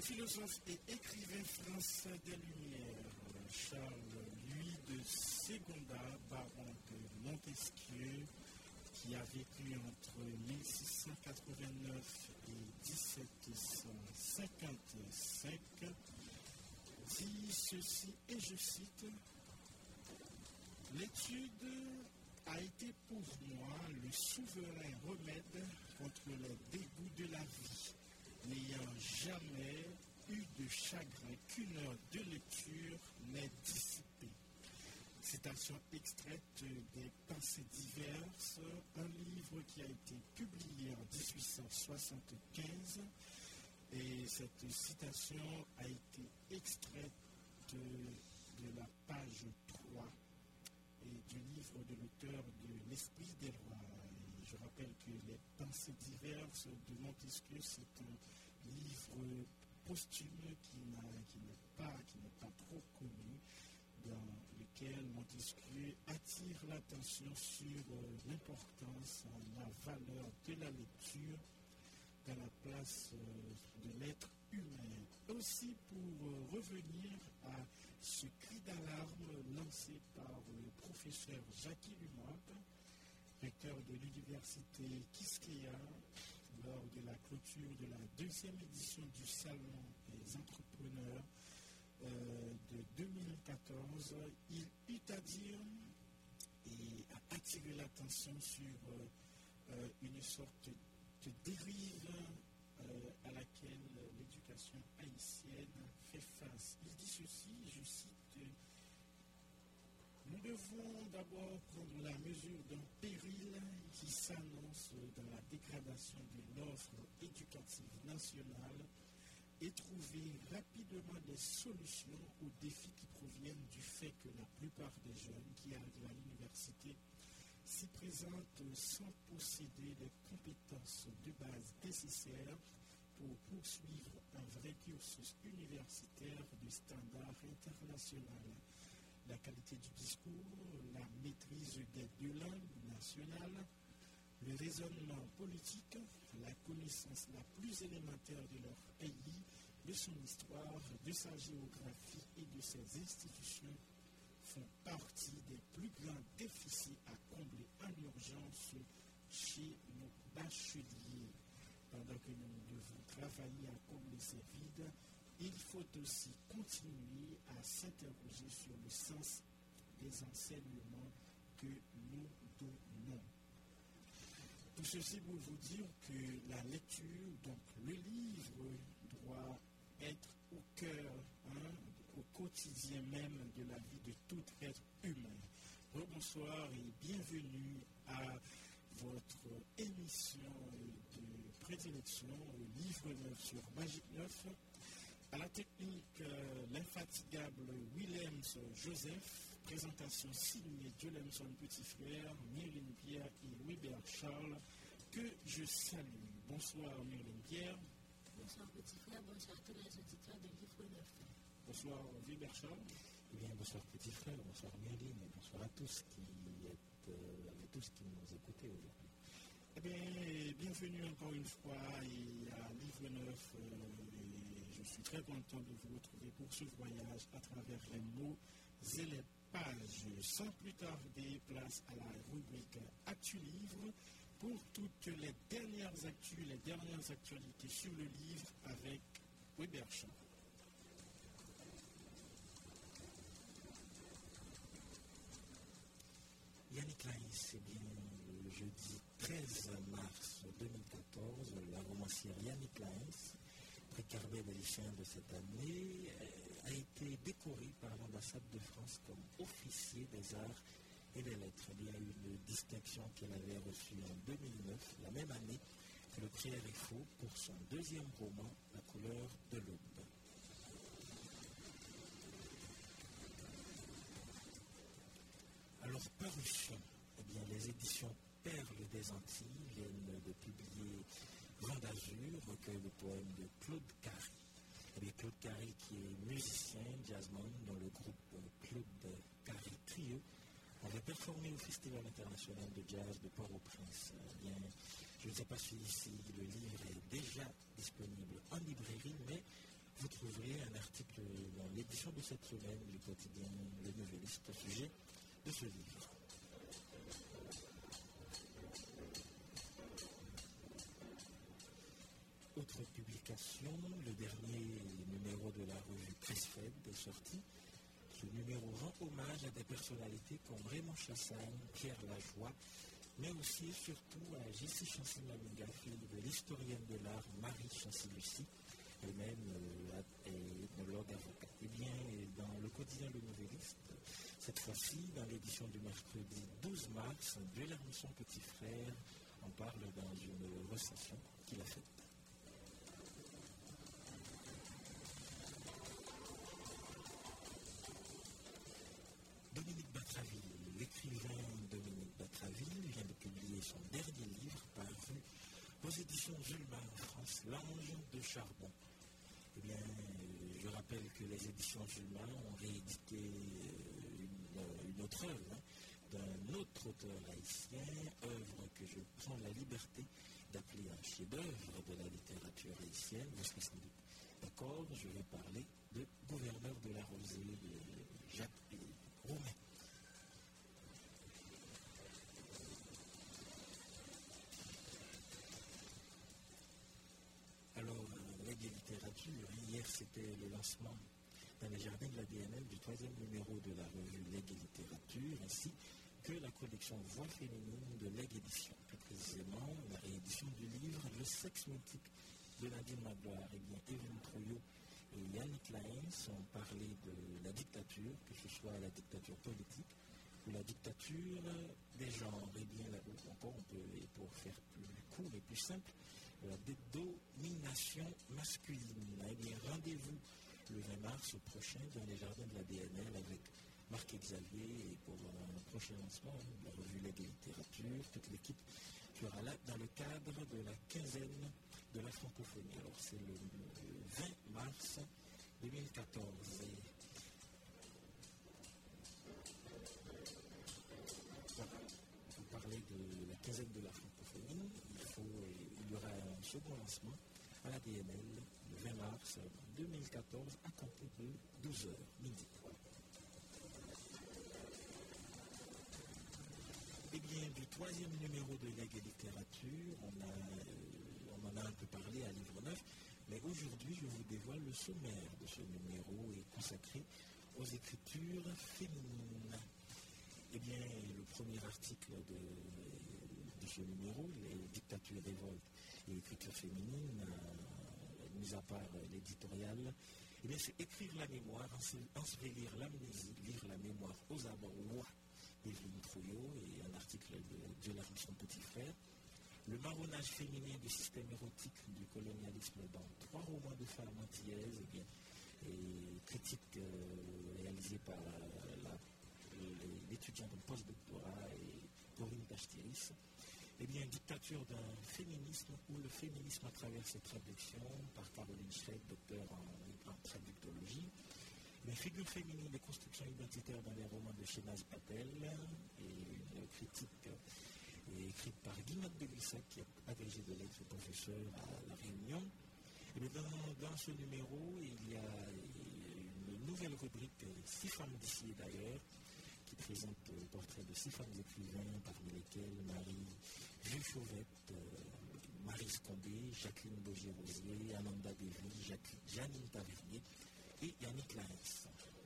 Le philosophe et écrivain français des Lumières, Charles Louis de Ségonda, baron de Montesquieu, qui a vécu entre 1689 et 1755, dit ceci, et je cite: « L'étude a été pour moi le souverain remède contre les dégoûts de la vie, n'ayant jamais eu de chagrin qu'une heure de lecture n'ait dissipé. » Citation extraite des Pensées diverses, un livre qui a été publié en 1875, et cette citation a été extraite de la page 3 et du livre de l'auteur de L'Esprit des rois. Et je rappelle que les Pensées diverses de Montesquieu, c'est un livre posthume qui n'est pas trop connu, dans lequel Montesquieu attire l'attention sur l'importance, la valeur de la lecture dans la place de l'être humain. Aussi pour revenir à ce cri d'alarme lancé par le professeur Jackie Lumop, recteur de l'université Quisqueya, lors de la clôture de la deuxième édition du Salon des entrepreneurs de 2014, il eut à dire et à attirer l'attention sur une sorte de dérive à laquelle l'éducation haïtienne fait face. Il dit ceci, je cite: « Nous devons d'abord prendre la mesure d'un péril qui s'annonce dans la dégradation de l'offre éducative nationale et trouver rapidement des solutions aux défis qui proviennent du fait que la plupart des jeunes qui arrivent à l'université s'y présentent sans posséder les compétences de base nécessaires pour poursuivre un vrai cursus universitaire de standard international. La qualité du discours, la maîtrise des deux langues nationales, le raisonnement politique, la connaissance la plus élémentaire de leur pays, de son histoire, de sa géographie et de ses institutions font partie des plus grands déficits à combler en urgence chez nos bacheliers. Pendant que nous devons travailler à combler ces vides, il faut aussi continuer à s'interroger sur le sens des enseignements que nous donnons. Tout ceci pour vous dire que la lecture, donc le livre, doit être au cœur, au quotidien même de la vie de tout être humain. Bonsoir et bienvenue à votre émission de prédilection, Livre Neuf sur Magique Neuf. À la technique, l'infatigable Williams Joseph, présentation signée Jolemson Petit Frère, Myrline Pierre et Weber Charles, que je salue. Bonsoir Myrline Pierre. Bonsoir Petit Frère, bonsoir à tous les auditeurs de Livre Neuf. Bonsoir Weber Charles. Eh bien, bonsoir Petit Frère, bonsoir Myrline et bonsoir à tous qui nous écoutez aujourd'hui. Eh bien, bienvenue encore une fois à Livre Neuf. Je suis très content de vous retrouver pour ce voyage à travers les mots et les pages. Sans plus tarder, place à la rubrique Actu Livre pour toutes les dernières actus, les dernières actualités sur le livre avec Weber Charles. Yannick Laïs, eh bien, le jeudi 13 mars 2014, la romancière Yannick Laïs, prix Carbet des lycéens de cette année, a été décorée par l'ambassade de France comme officier des arts et des lettres. Il y a une distinction qu'elle avait reçue en 2009, la même année que le prix RFO pour son deuxième roman, La couleur de l'aube. Alors, parution, eh bien, les éditions Perles des Antilles viennent de publier Grand Azur, recueil de poèmes de Claude Carré. Eh bien, Claude Carré qui est musicien, jazzman dans le groupe Claude Carré Trio, avait performé au Festival international de jazz de Port-au-Prince. Eh bien, je ne sais pas si le livre est déjà disponible en librairie, mais vous trouverez un article dans l'édition de cette semaine du quotidien Le Nouvelliste au sujet de ce livre. Autre publication, le dernier numéro de la revue Presse-Fed est sorti. Ce numéro rend hommage à des personnalités comme Raymond Chassagne, Pierre Lajoie, mais aussi et surtout à J.C. Chancy-Maminga, fille de l'historienne de l'art Marie Chancy-Lucie, elle-même ethnologue avocate. Eh bien, dans le quotidien Le Nouvelliste, cette fois-ci, dans l'édition du mercredi 12 mars, Dieulair-Musson Petit Frère en parle dans une recension qu'il a faite. Dominique Batraville, l'écrivain Dominique Batraville, vient de publier son dernier livre paru aux éditions Zulma en France, L'Ange de Charbon. Eh bien, je rappelle que les éditions Zulma ont réédité une autre œuvre d'un autre auteur haïtien, œuvre que je prends la liberté d'appeler un chef-d'œuvre de la littérature haïtienne. Vous serez sans doute d'accord, je vais parler de Gouverneur de la Rosée, de Jacques Roumain. Alors, Legs et littérature, hier c'était le lancement dans les jardins de la DNL du 3e numéro de la revue Legs et littérature, ainsi que la collection Voix féminine de Legs Éditions. Plus précisément, la réédition du livre Le sexe mythique de Nadine Magloire. Eh bien, Evelyne Trouillot et Yannick Laens ont parlé de la dictature, que ce soit la dictature politique ou la dictature des genres. Eh bien, là encore, on peut, et pour faire plus court et plus simple, la dédomination masculine. Eh bien, rendez-vous le 20 mars prochain dans les jardins de la DNL avec Marc Xavier et pour un prochain lancement de la revue Legs et littérature. Toute l'équipe sera là dans le cadre de la quinzaine de la francophonie. Alors, c'est le 20 mars 2014. Voilà, pour parler de la quinzaine de la francophonie, il y aura un second lancement à la DNL le 20 mars 2014 à compter de 12h midi. Eh bien, du 3e numéro de Legs et littérature, on en a un peu parlé à Livre Neuf, mais aujourd'hui, je vous dévoile le sommaire de ce numéro est consacré aux écritures féminines. Eh bien, le premier article de ce numéro, les dictatures, révoltes et écritures féminines, mis à part l'éditorial, eh bien, c'est écrire la mémoire, ensevelir l'amnésie, lire la mémoire aux abois d'Evelyne Trouillot et un article de Dieulair-Musson Petit Frère. Le marronnage féminin du système érotique du colonialisme dans 3 romans de femmes antillaises, eh bien, et critique réalisée par l'étudiant de post-doctorat et Corinne Pachtiris. Eh bien, dictature d'un féminisme ou le féminisme à travers ses traductions par Caroline Schreck, docteur en traductologie. Les figures féminines des constructions identitaires dans les romans de Shénaz Patel et une critique écrite par Guimard Belissac, qui est agrégé de lettres professeur à La Réunion. Et dans ce numéro, il y a une nouvelle rubrique, 6 femmes d'ici et d'ailleurs, qui présente le portrait de 6 femmes écrivains, parmi lesquelles Marie-Jules Chauvette, Marie Scondé, Jacqueline Bogier-Rosier, Amanda Davy, Janine Tavernier et Yannick Laens.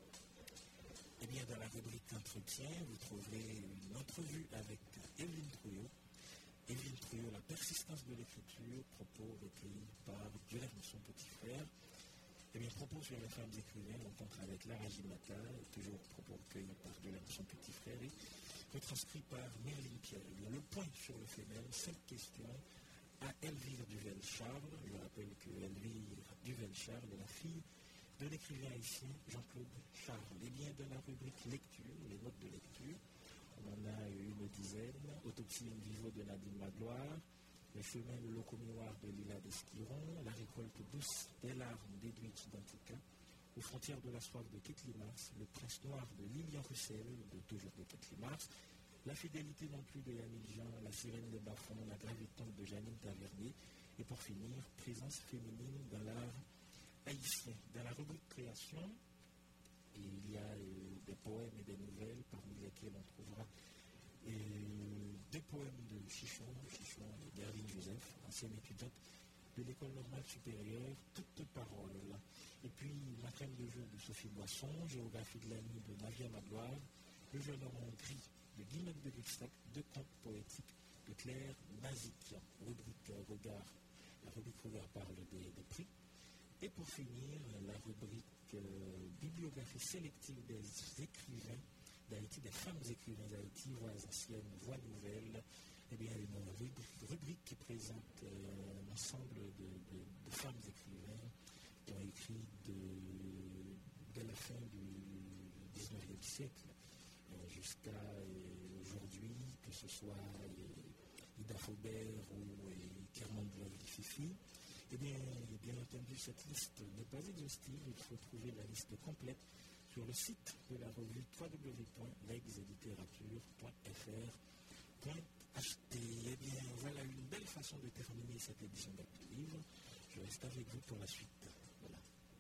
Eh bien, dans la rubrique Entretien, vous trouverez une entrevue avec Evelyne Trouillot. Evelyne Trouillot, La persistance de l'écriture, propos recueillis par Dieulair-Musson Petit Frère. Eh bien, propos sur les femmes écrivaines, rencontre avec Lara Jimata, toujours propos recueillis par Dieulair-Musson Petit Frère et retranscrit par Merlin Pierre. Eh bien, le point sur le féminin, 5 questions à Elvire Duvel-Charles. Je rappelle que Elvire Duvel-Charles est la fille de l'écrivain haïtien Jean-Claude Charles. Et bien, dans la rubrique lecture, les notes de lecture, on en a une dizaine. Autopsie in vivo de Nadine Magloire, Le chemin de locomoire de Lila d'Esquiron, La récolte douce des larmes d'Edwidge d'Antica, Aux frontières de la soif de Ketli Mars, Le prince noir de Lilian Russell, toujours de Ketli Mars, La fidélité non plus de Yannick Jean, La sirène de Bafon, La gravitante de Janine Tavernier, et pour finir, Présence féminine dans l'art haïtien création. Et il y a des poèmes et des nouvelles parmi lesquels on trouvera des poèmes de Chichon et d'Herline Joseph, ancienne étudiante de l'école normale supérieure, toutes paroles. Et puis la crème de jeu de Sophie Boisson, géographie de la nuit de Navia Magloire, le jeune homme en gris de Guillemette de Luxac, deux contes poétiques de Claire Mazikian, la rubrique Regard parle des prix. Et pour finir, la rubrique bibliographie sélective des écrivains d'Haïti, des femmes écrivains d'Haïti, voix anciennes, voix nouvelles. Eh bien, une rubrique qui présente un ensemble de femmes écrivains qui ont écrit de la fin du XIXe siècle jusqu'à aujourd'hui, que ce soit Ida Faubert ou Kermande Fifi. Eh bien entendu, cette liste n'est pas exhaustive. Il faut trouver la liste complète sur le site de la revue www.legsediterature.fr.ht. Eh bien, voilà une belle façon de terminer cette édition d'Actu Livre. Je reste avec vous pour la suite. Voilà.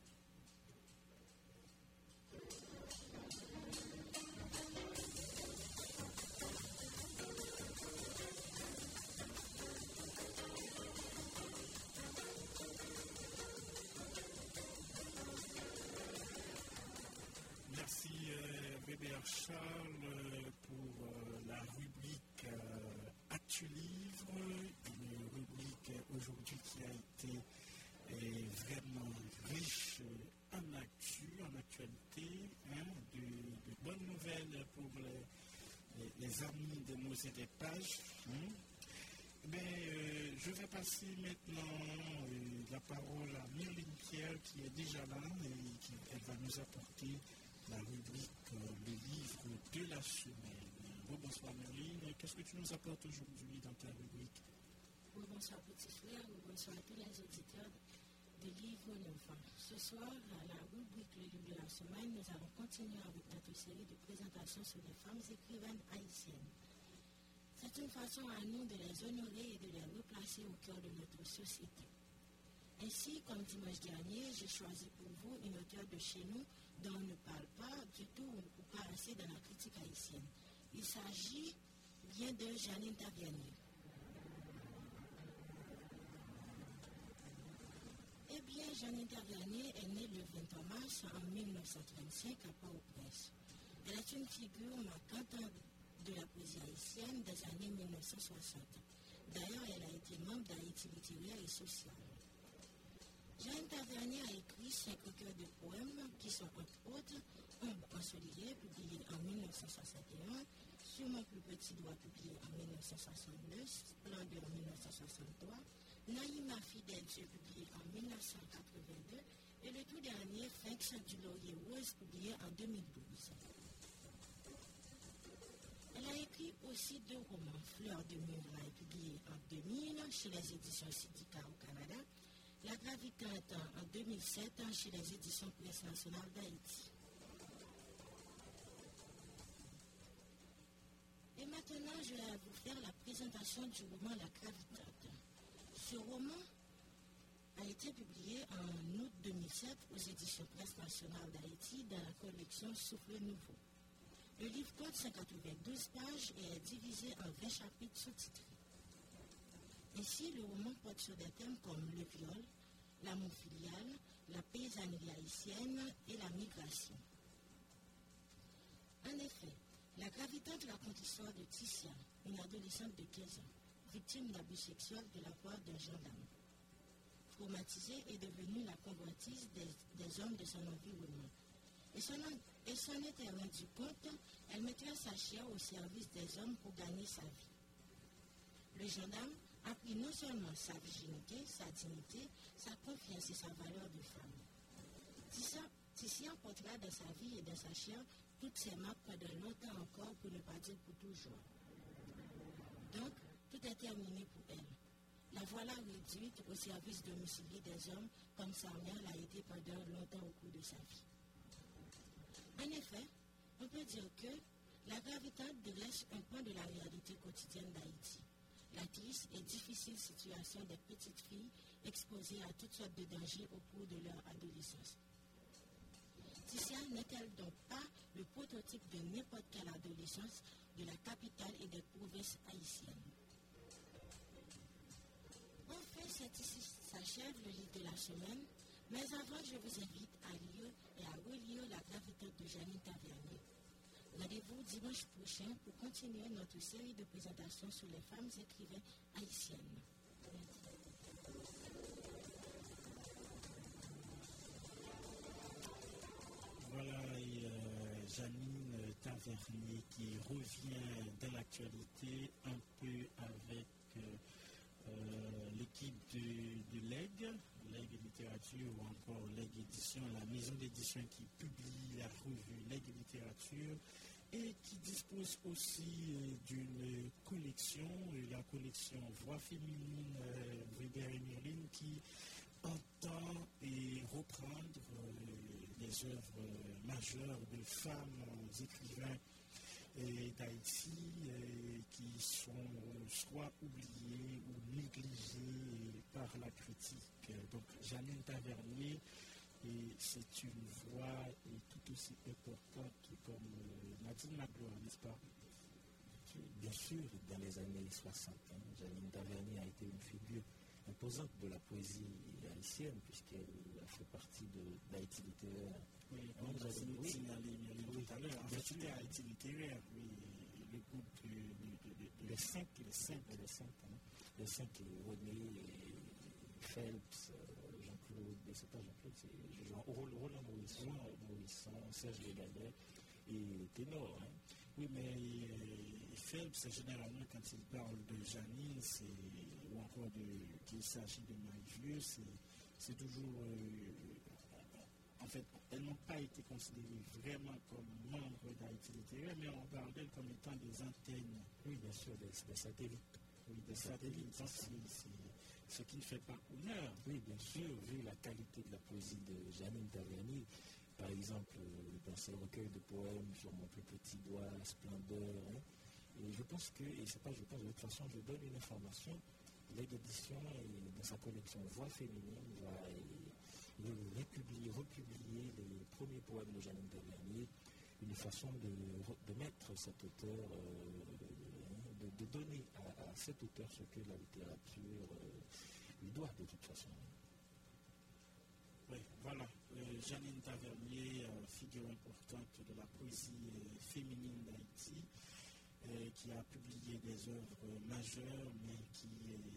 Merci Weber Charles pour la rubrique Actu Livre, une rubrique aujourd'hui qui a été vraiment riche en actualité, de bonnes nouvelles pour les amis de mots et des pages. Je vais passer maintenant la parole à Myrline Pierre qui est déjà là et elle va nous apporter la rubrique le livre de la semaine. Bonsoir Myrline, qu'est-ce que tu nous apportes aujourd'hui dans ta rubrique? Bonsoir petit frère, bonsoir à tous les auditeurs de Livre Neuf. Ce soir, à la rubrique le livre de la semaine, nous allons continuer avec notre série de présentations sur les femmes écrivaines haïtiennes. C'est une façon à nous de les honorer et de les replacer au cœur de notre société. Ainsi, comme dimanche dernier, j'ai choisi pour vous une auteure de chez nous dont on ne parle pas du tout ou pas assez dans la critique haïtienne. Il s'agit bien de Janine Tavernier. Eh bien, Janine Tavernier est née le 23 mars en 1935 à Port-au-Prince. Elle est une figure marquante de la poésie haïtienne des années 1960. D'ailleurs, elle a été membre d'Haïti littéraire et social. Janine Tavernier a écrit 5 recueils de poèmes qui sont entre autres Ombre ensoleillée, publié en 1961, Sur mon plus petit doigt, publié en 1962, Splendeur en 1963, Naïma fidèle Dieu, publié en 1982, et le tout dernier, Finks du laurier rose, publié en 2012. Elle a écrit aussi 2 romans, Fleurs de muraille, publié en 2000 chez les éditions Syndicat au Canada, La Gravitante en 2007 chez les éditions Presse nationale d'Haïti. Et maintenant, je vais vous faire la présentation du roman La Gravitante. Ce roman a été publié en août 2007 aux éditions Presse nationale d'Haïti dans la collection Souffle Nouveau. Le livre compte 192 pages et est divisé en 20 chapitres sous-titrés. Ainsi, le roman porte sur des thèmes comme le viol, l'amour filial, la paysannerie haïtienne et la migration. En effet, La Gravitante raconte l'histoire de Ticia, une adolescente de 15 ans, victime d'abus sexuels de la part d'un gendarme. Traumatisée est devenue la convoitise des hommes de son environnement. Et s'en était rendu compte, elle mettait sa chair au service des hommes pour gagner sa vie. Le gendarme a pris non seulement sa virginité, sa dignité, sa confiance et sa valeur de femme. Ticia portera dans sa vie et dans sa chair toutes ces marques pendant longtemps encore, pour ne pas dire pour toujours. Donc, tout est terminé pour elle. La voilà réduite au service domicilié des hommes, comme sa mère l'a été pendant longtemps au cours de sa vie. En effet, on peut dire que La Gravitante dresse un point de la réalité quotidienne d'Haïti. La triste et difficile situation des petites filles exposées à toutes sortes de dangers au cours de leur adolescence. Ticia n'est-elle donc pas le prototype de n'importe quelle adolescence de la capitale et des provinces haïtiennes? Enfin, c'est ici s'achève le livre de la semaine, mais avant, je vous invite à lire et à relire La gravité de Janine Tavernier. Rendez-vous dimanche prochain pour continuer notre série de présentations sur les femmes écrivaines haïtiennes. Voilà, Janine Tavernier qui revient dans l'actualité un peu avec l'équipe de LEG Littérature ou encore LEG Édition, la maison d'édition qui publie la revue LEG Littérature et qui dispose aussi d'une collection, la collection Voix féminine Weber et Merlin qui entend et reprendre les œuvres majeures de femmes écrivains d'Haïti qui sont soit oubliées ou négligées par la critique. Donc Janine Tavernier, c'est une voix tout aussi importante comme Nadine Magloire, n'est-ce pas? Bien sûr, dans les années 60, Janine Tavernier a été une figure imposante de la poésie haïtienne, puisqu'elle a fait partie d'Haïti littéraire. Oui, on a signalé tout à l'heure. En fait, c'était Haïti littéraire, oui, le groupe les cinq, René, Phelps, Jean-Claude, c'est pas Jean-Claude, c'est Roland Morisson, Serge Legadet et Ténor. Oui, mais Phelps, généralement, quand il parle de Janine, ou encore qu'il s'agit de Maïvieux, c'est toujours... en fait, elles n'ont pas été considérées vraiment comme membres d'Haïti littéraire, mais on parle d'elles comme étant des antennes. Oui, bien sûr, des satellites. Oui, des satellites. Donc, c'est ce qui ne fait pas honneur. Oui, bien sûr, vu la qualité de la poésie de Janine Tavernier, par exemple, dans ses recueils de poèmes sur mon plus petit doigt, la splendeur, et je pense que, de toute façon, je donne une information, LEG Édition, dans sa collection Voix féminine, va republier les premiers poèmes de Janine Tavernier, une façon de mettre cet auteur, de donner à cet auteur ce que la littérature lui doit de toute façon. Oui, voilà. Janine Tavernier, figure importante de la poésie féminine d'Haïti, qui a publié des œuvres majeures, mais qui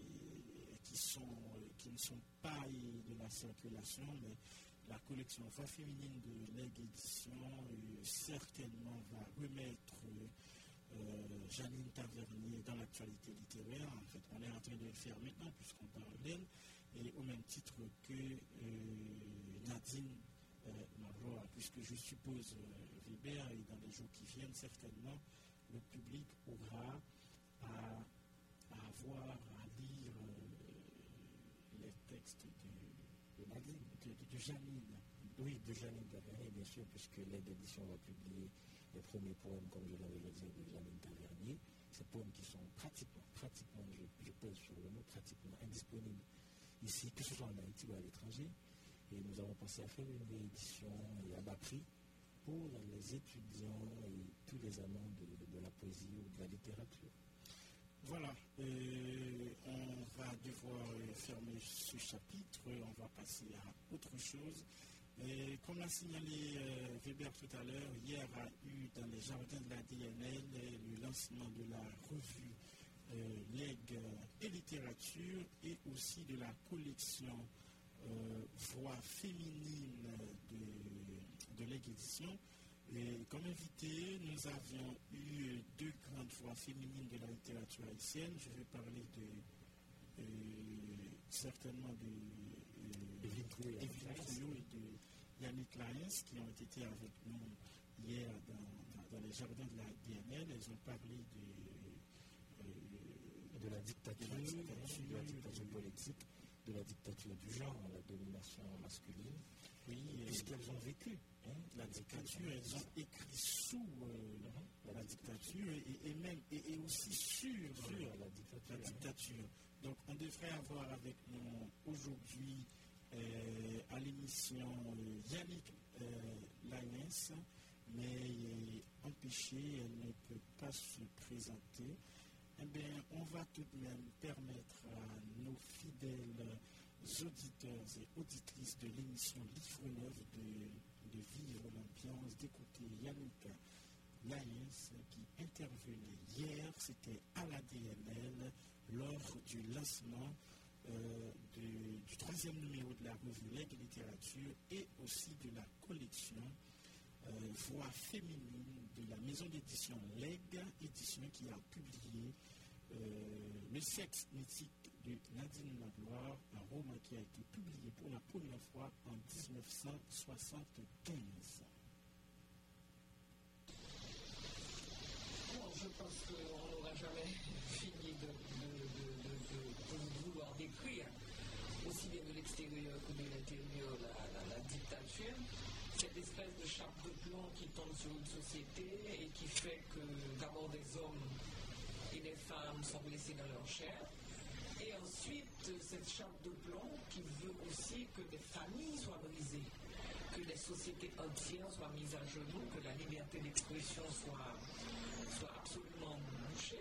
ne sont pas de la circulation, mais la collection Voix féminine de LEG Édition certainement va remettre Janine Tavernier dans l'actualité littéraire. En fait, on est en train de le faire maintenant puisqu'on parle d'elle, et au même titre que Nadine Magloire, puisque je suppose Weber, et dans les jours qui viennent, certainement, le public aura à avoir, à lire les textes de Janine. Oui, de Janine Tavernier, bien sûr, puisque LEG Édition va publier les premiers poèmes, comme je l'avais dit, de Janine Tavernier. Ces poèmes qui sont pratiquement, je pèse sur le mot, pratiquement indisponibles ici, que ce soit en Haïti ou à l'étranger. Et nous avons pensé à faire une réédition à bas prix pour les étudiants et tous les amants de la poésie ou de la littérature. Voilà, on va devoir fermer ce chapitre, on va passer à autre chose. Et comme l'a signalé Weber tout à l'heure, hier a eu dans les jardins de la DNL le lancement de la revue LEG et littérature et aussi de la collection Voix féminine de LEG Édition. Et comme invité, nous avions eu deux grandes voix féminines de la littérature haïtienne. Je vais parler certainement Evelyne Trouillot et de Yannick Laens qui ont été avec nous hier dans les jardins de la DNL. Elles ont parlé de la dictature politique, de la dictature du genre, la domination masculine. Oui, puisqu'elles ont vécu la dictature, elles ont écrit sous la dictature et aussi sur la dictature. Donc on devrait avoir avec nous aujourd'hui à l'émission Yannick Laens Yaïs, mais empêchée, elle ne peut pas se présenter. Eh bien, on va tout de même permettre à nos fidèles auditeurs et auditrices de l'émission Livre Neuf de vivre l'ambiance, d'écouter Yannick Yaïs qui intervenait hier, c'était à l'ADNL lors du lancement du 3e numéro de la revue Leg Littérature et aussi de la collection Voix féminine de la maison d'édition Leg Édition qui a publié Le sexe mythique de Nadine Magloire, un roman qui a été publié pour la première fois en 1975. Bon, je pense qu'on n'aura jamais fini de vouloir décrire, aussi bien de l'extérieur que de l'intérieur, la dictature. Cette espèce de chape de plomb qui tombe sur une société et qui fait que d'abord des hommes et des femmes sont blessés dans leur chair. Et ensuite, cette chape de plomb qui veut aussi que des familles soient brisées, que les sociétés entières soient mises à genoux, que la liberté d'expression soit absolument bouchée.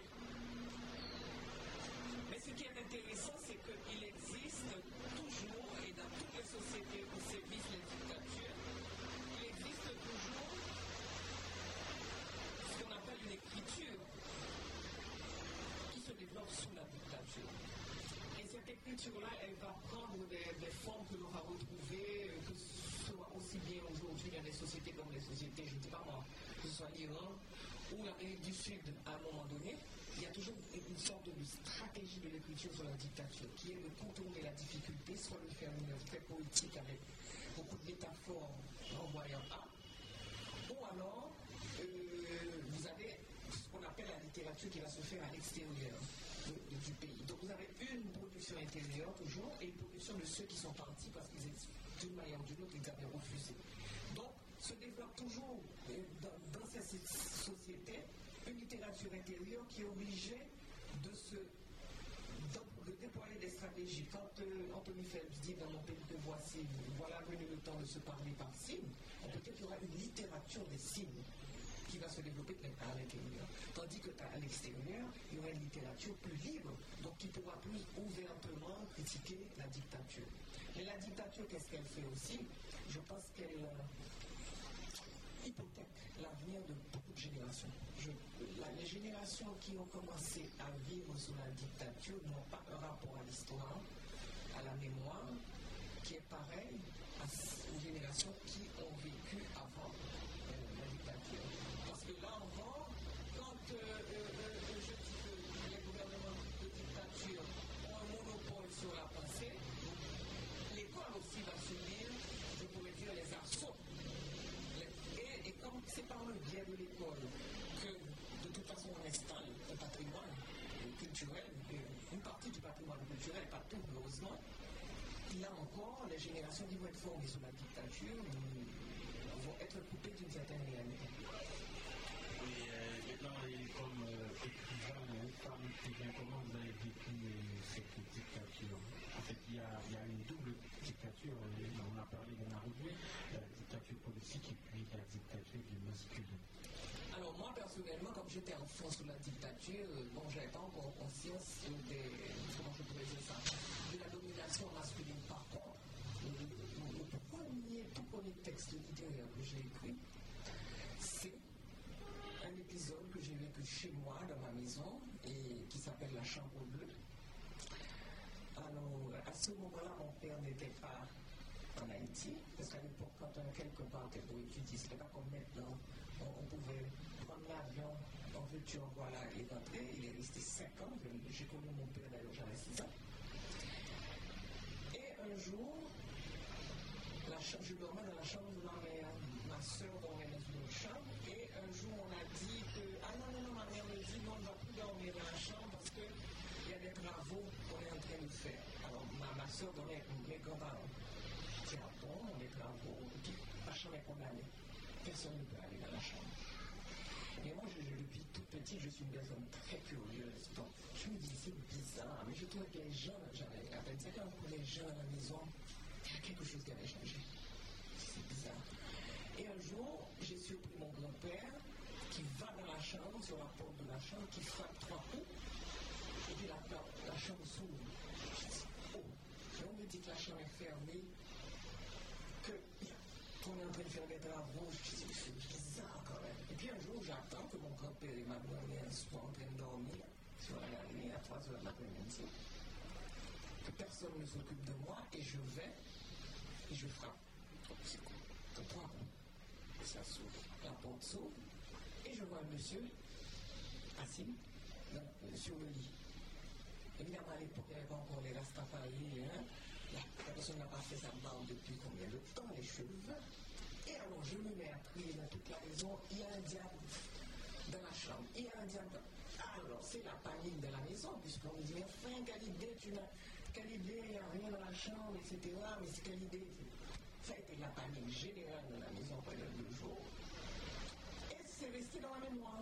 Mais ce qui est intéressant, c'est qu'il existe toujours, et dans toutes les sociétés où sévissent les dictatures, il existe toujours ce qu'on appelle une écriture qui se développe sous la dictature. Et cette écriture-là, elle va prendre des formes que l'on va retrouver, que ce soit aussi bien aujourd'hui dans les sociétés comme les sociétés, je ne dis pas moi, que ce soit l'Iran ou l'Amérique du Sud, à un moment donné, il y a toujours une sorte de stratégie de l'écriture sur la dictature, qui est de contourner la difficulté, soit de faire une œuvre très poétique avec beaucoup de métaphores renvoyant à, ou alors vous avez ce qu'on appelle la littérature qui va se faire à l'extérieur du pays. Donc vous avez une production intérieure toujours et une production de ceux qui sont partis parce qu'ils d'une manière ou d'une autre, ils avaient refusé. Donc se développe toujours dans cette société une littérature intérieure qui est obligée de déployer des stratégies. Quand Anthony Phelps dit dans Mon pays que voici, voilà venu le temps de se parler par signes, on peut dire qu'il y aura une littérature des signes qui va se développer à l'intérieur. Tandis qu'à l'extérieur, il y aura une littérature plus libre, donc qui pourra plus ouvertement critiquer la dictature. Mais la dictature, qu'est-ce qu'elle fait aussi? Je pense qu'elle hypothèque l'avenir de beaucoup de générations. Les générations qui ont commencé à vivre sous la dictature n'ont pas un rapport à l'histoire, à la mémoire, qui est pareil aux générations qui ont vécu avant la dictature. Parce que là encore, quand je dis que les gouvernements de dictature ont un monopole sur la pensée, l'école aussi va subir, je pourrais dire, les assauts. Et comme c'est par le biais de l'école que, de toute façon, on installe un patrimoine culturel, une partie du patrimoine culturel, pas tout, heureusement, là encore, les générations qui vont être formées sous la dictature vont être coupées d'une certaine réalité. Et maintenant, comme écrivain, femme, comment vous avez vécu cette dictature? En fait, il y a une double dictature, on a parlé de la revue, la dictature politique et puis la dictature du masculin. Alors moi, personnellement, comme j'étais enfant sous la dictature, je n'avais pas encore conscience comment je pourrais dire ça, de la domination masculine. Par contre, le tout premier texte littéraire que j'ai écrit, c'est un épisode que j'ai vécu chez moi, dans ma maison, et qui s'appelle La Chambre Bleue. Alors, à ce moment-là, mon père n'était pas en Haïti, parce qu'à l'époque, quand on quelque part était pour étudier, ce n'était pas comme maintenant, on pouvait prendre l'avion, en voiture, voilà, et rentrer. Il est resté 5 ans, j'ai connu mon père d'ailleurs, j'avais 6 ans. Et un jour, je dormais dans la chambre de ma mère, ma soeur dormait dans une autre chambre, et un jour on a dit que, non, ma mère me dit, non, on ne va plus dormir dans la chambre parce qu'il y a des travaux qu'on est en train de faire. Alors ma soeur dormait avec mes grands-parents. C'est un bon, les travaux, et puis la chambre est condamnée. Personne ne peut aller dans la chambre. Et moi, depuis tout petit, je suis une personne très curieuse. Donc, je me dis, c'est bizarre, mais je trouvais que les gens, j'avais à peine 5 ans, les gens à la maison, il y a quelque chose qui avait changé. C'est bizarre. Et un jour, chambre s'ouvre. Oh, on me dit que la chambre est fermée, qu'on est en train de faire des travaux. Je dis, c'est bizarre quand même. Et puis un jour, j'attends que mon grand-père et ma grand-mère soient en train de dormir sur la galerie à 3 heures de l'après-midi. Que personne ne s'occupe de moi et je vais et je frappe. C'est quoi? Ça s'ouvre, la porte s'ouvre et je vois un monsieur assis sur le lit. Évidemment, à l'époque, il n'y avait pas encore les Rastafari. La personne n'a pas fait sa barbe depuis combien de temps, les cheveux. Et alors, je me mets à crier dans toute la maison, il y a un diable dans la chambre, il y a un diable. Alors, c'est la panique de la maison, puisqu'on me dit, mais enfin, quelle idée, il n'y a rien dans la chambre, etc. Mais c'est quelle idée? Ça a été la panique générale de la maison pendant 2 jours. Et c'est resté dans la mémoire.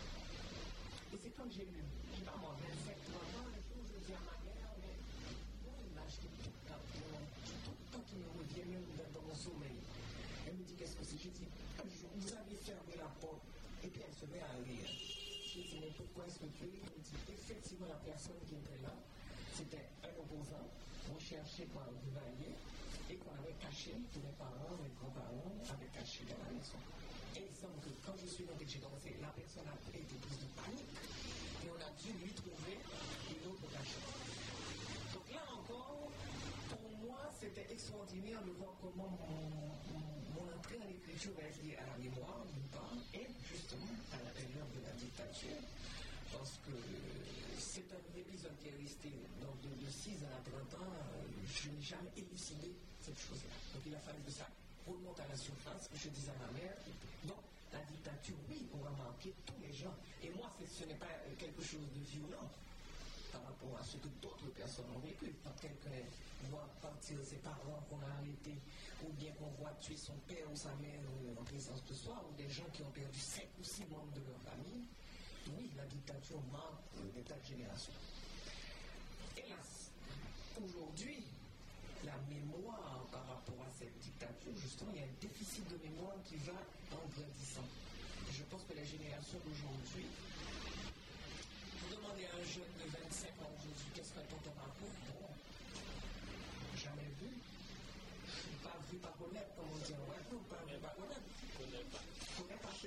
Et c'est comme j'ai lu, je sais pas moi, 27, 30 ans, un jour, je dis à ma mère, mais bon, il m'a acheté tout le temps qui me revient même dans mon sommeil. Elle me dit, qu'est-ce que c'est? Je dis, un jour, vous avez fermé la porte. Et puis elle se met à rire. Je dis, mais pourquoi est-ce que tu es? Elle me dit, effectivement, la personne qui était là, c'était un opposant, recherché par un rivalier, et qu'on avait caché, tous mes parents, mes grands-parents avaient caché dans la maison. Et il semble que quand je suis montée, que j'ai commencé, la personne a été prise de panique et on a dû lui trouver une autre cachette. Donc là encore, pour moi, c'était extraordinaire de voir comment mon entrée à l'écriture est liée à la mémoire, d'une part, et justement à la période de la dictature. Parce que c'est un épisode qui est resté donc de 6 à 30 ans, je n'ai jamais élucidé cette chose-là. Donc il a fallu que ça remonte à la surface, que je disais à ma mère. Donc la dictature, oui, aura marqué tous les gens. Et moi, ce n'est pas quelque chose de violent par rapport à ce que d'autres personnes ont vécu. Quand quelqu'un voit partir ses parents qu'on a arrêtés, ou bien qu'on voit tuer son père ou sa mère en présence de soi, ou des gens qui ont perdu 5 ou 6 membres de leur famille, oui, la dictature marque des tas de générations. Hélas, aujourd'hui, la mémoire par rapport à cette dictature, justement, il y a un déficit de mémoire qui va en grandissant. Je pense que les générations d'aujourd'hui, vous demandez à un jeune de 25 ans aujourd'hui, qu'est-ce qu'un tonton Marco? Bon, jamais vu. Pas vu, pas connaître, comme on dit. Ouais, non, pas vu, pas connaître. Connaît pas.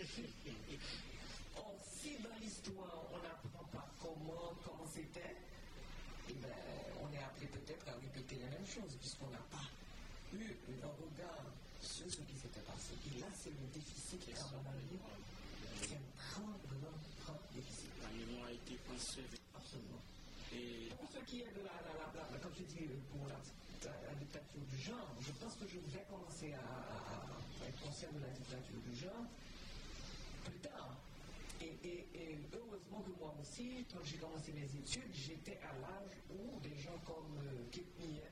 Or, si dans l'histoire, on n'apprend pas comment c'était, eh ben, on est appelé peut-être à répéter la même chose, puisqu'on n'a pas eu un regard sur ce qui s'était passé. Et là, c'est le déficit qui est dans la vie. C'est un grand déficit. La mémoire a été pensée. Absolument. Et pour ce qui est de comme je dis, pour la dictature du genre, je pense que je vais commencer à être conscient de la dictature du genre plus tard. Et heureusement que moi aussi, quand j'ai commencé mes études, j'étais à l'âge où des gens comme Kate Millet,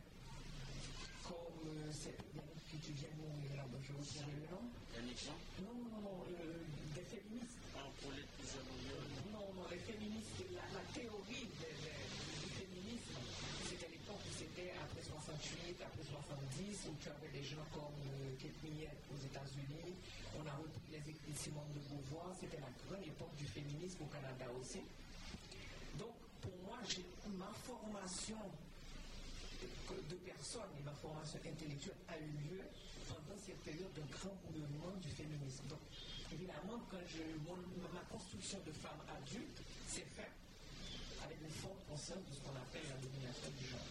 comme Yannick qui tu viens de mourir là, je vais vous le nom. Yannick Jean? Non, des féministes. Pour les plus jeunes. Non, les féministes, la théorie du féminisme, c'était l'époque où c'était après 68, après 70, où tu avais des gens comme Kate Millet aux États-Unis. On a repris les écrits de Simone de Beauvoir, c'était la grande époque du féminisme au Canada aussi. Donc, pour moi, ma formation de personne et ma formation intellectuelle a eu lieu pendant cette période de grand mouvement du féminisme. Donc, évidemment, quand ma construction de femme adulte s'est faite avec une forte conscience de ce qu'on appelle la domination du genre.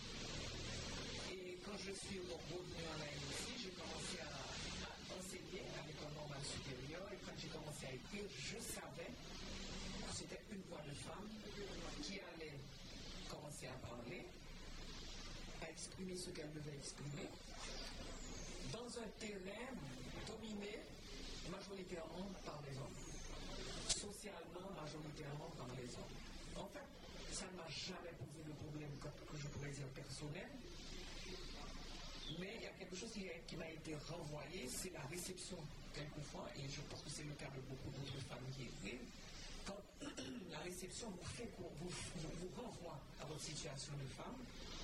Et quand je suis revenu en Haïti, j'ai commencé à enseigner à l'école normale supérieure, et quand j'ai commencé à écrire, je savais que c'était une voix de femme qui allait commencer à parler, à exprimer ce qu'elle devait exprimer, dans un terrain dominé majoritairement par les hommes, socialement majoritairement par les hommes. En fait, ça ne m'a jamais posé le problème que je pourrais dire personnel, mais il y a quelque chose qui m'a été renvoyé, c'est la réception quelquefois, et je pense que c'est le cas de beaucoup d'autres femmes qui écrivent, quand la réception vous renvoie à votre situation de femme.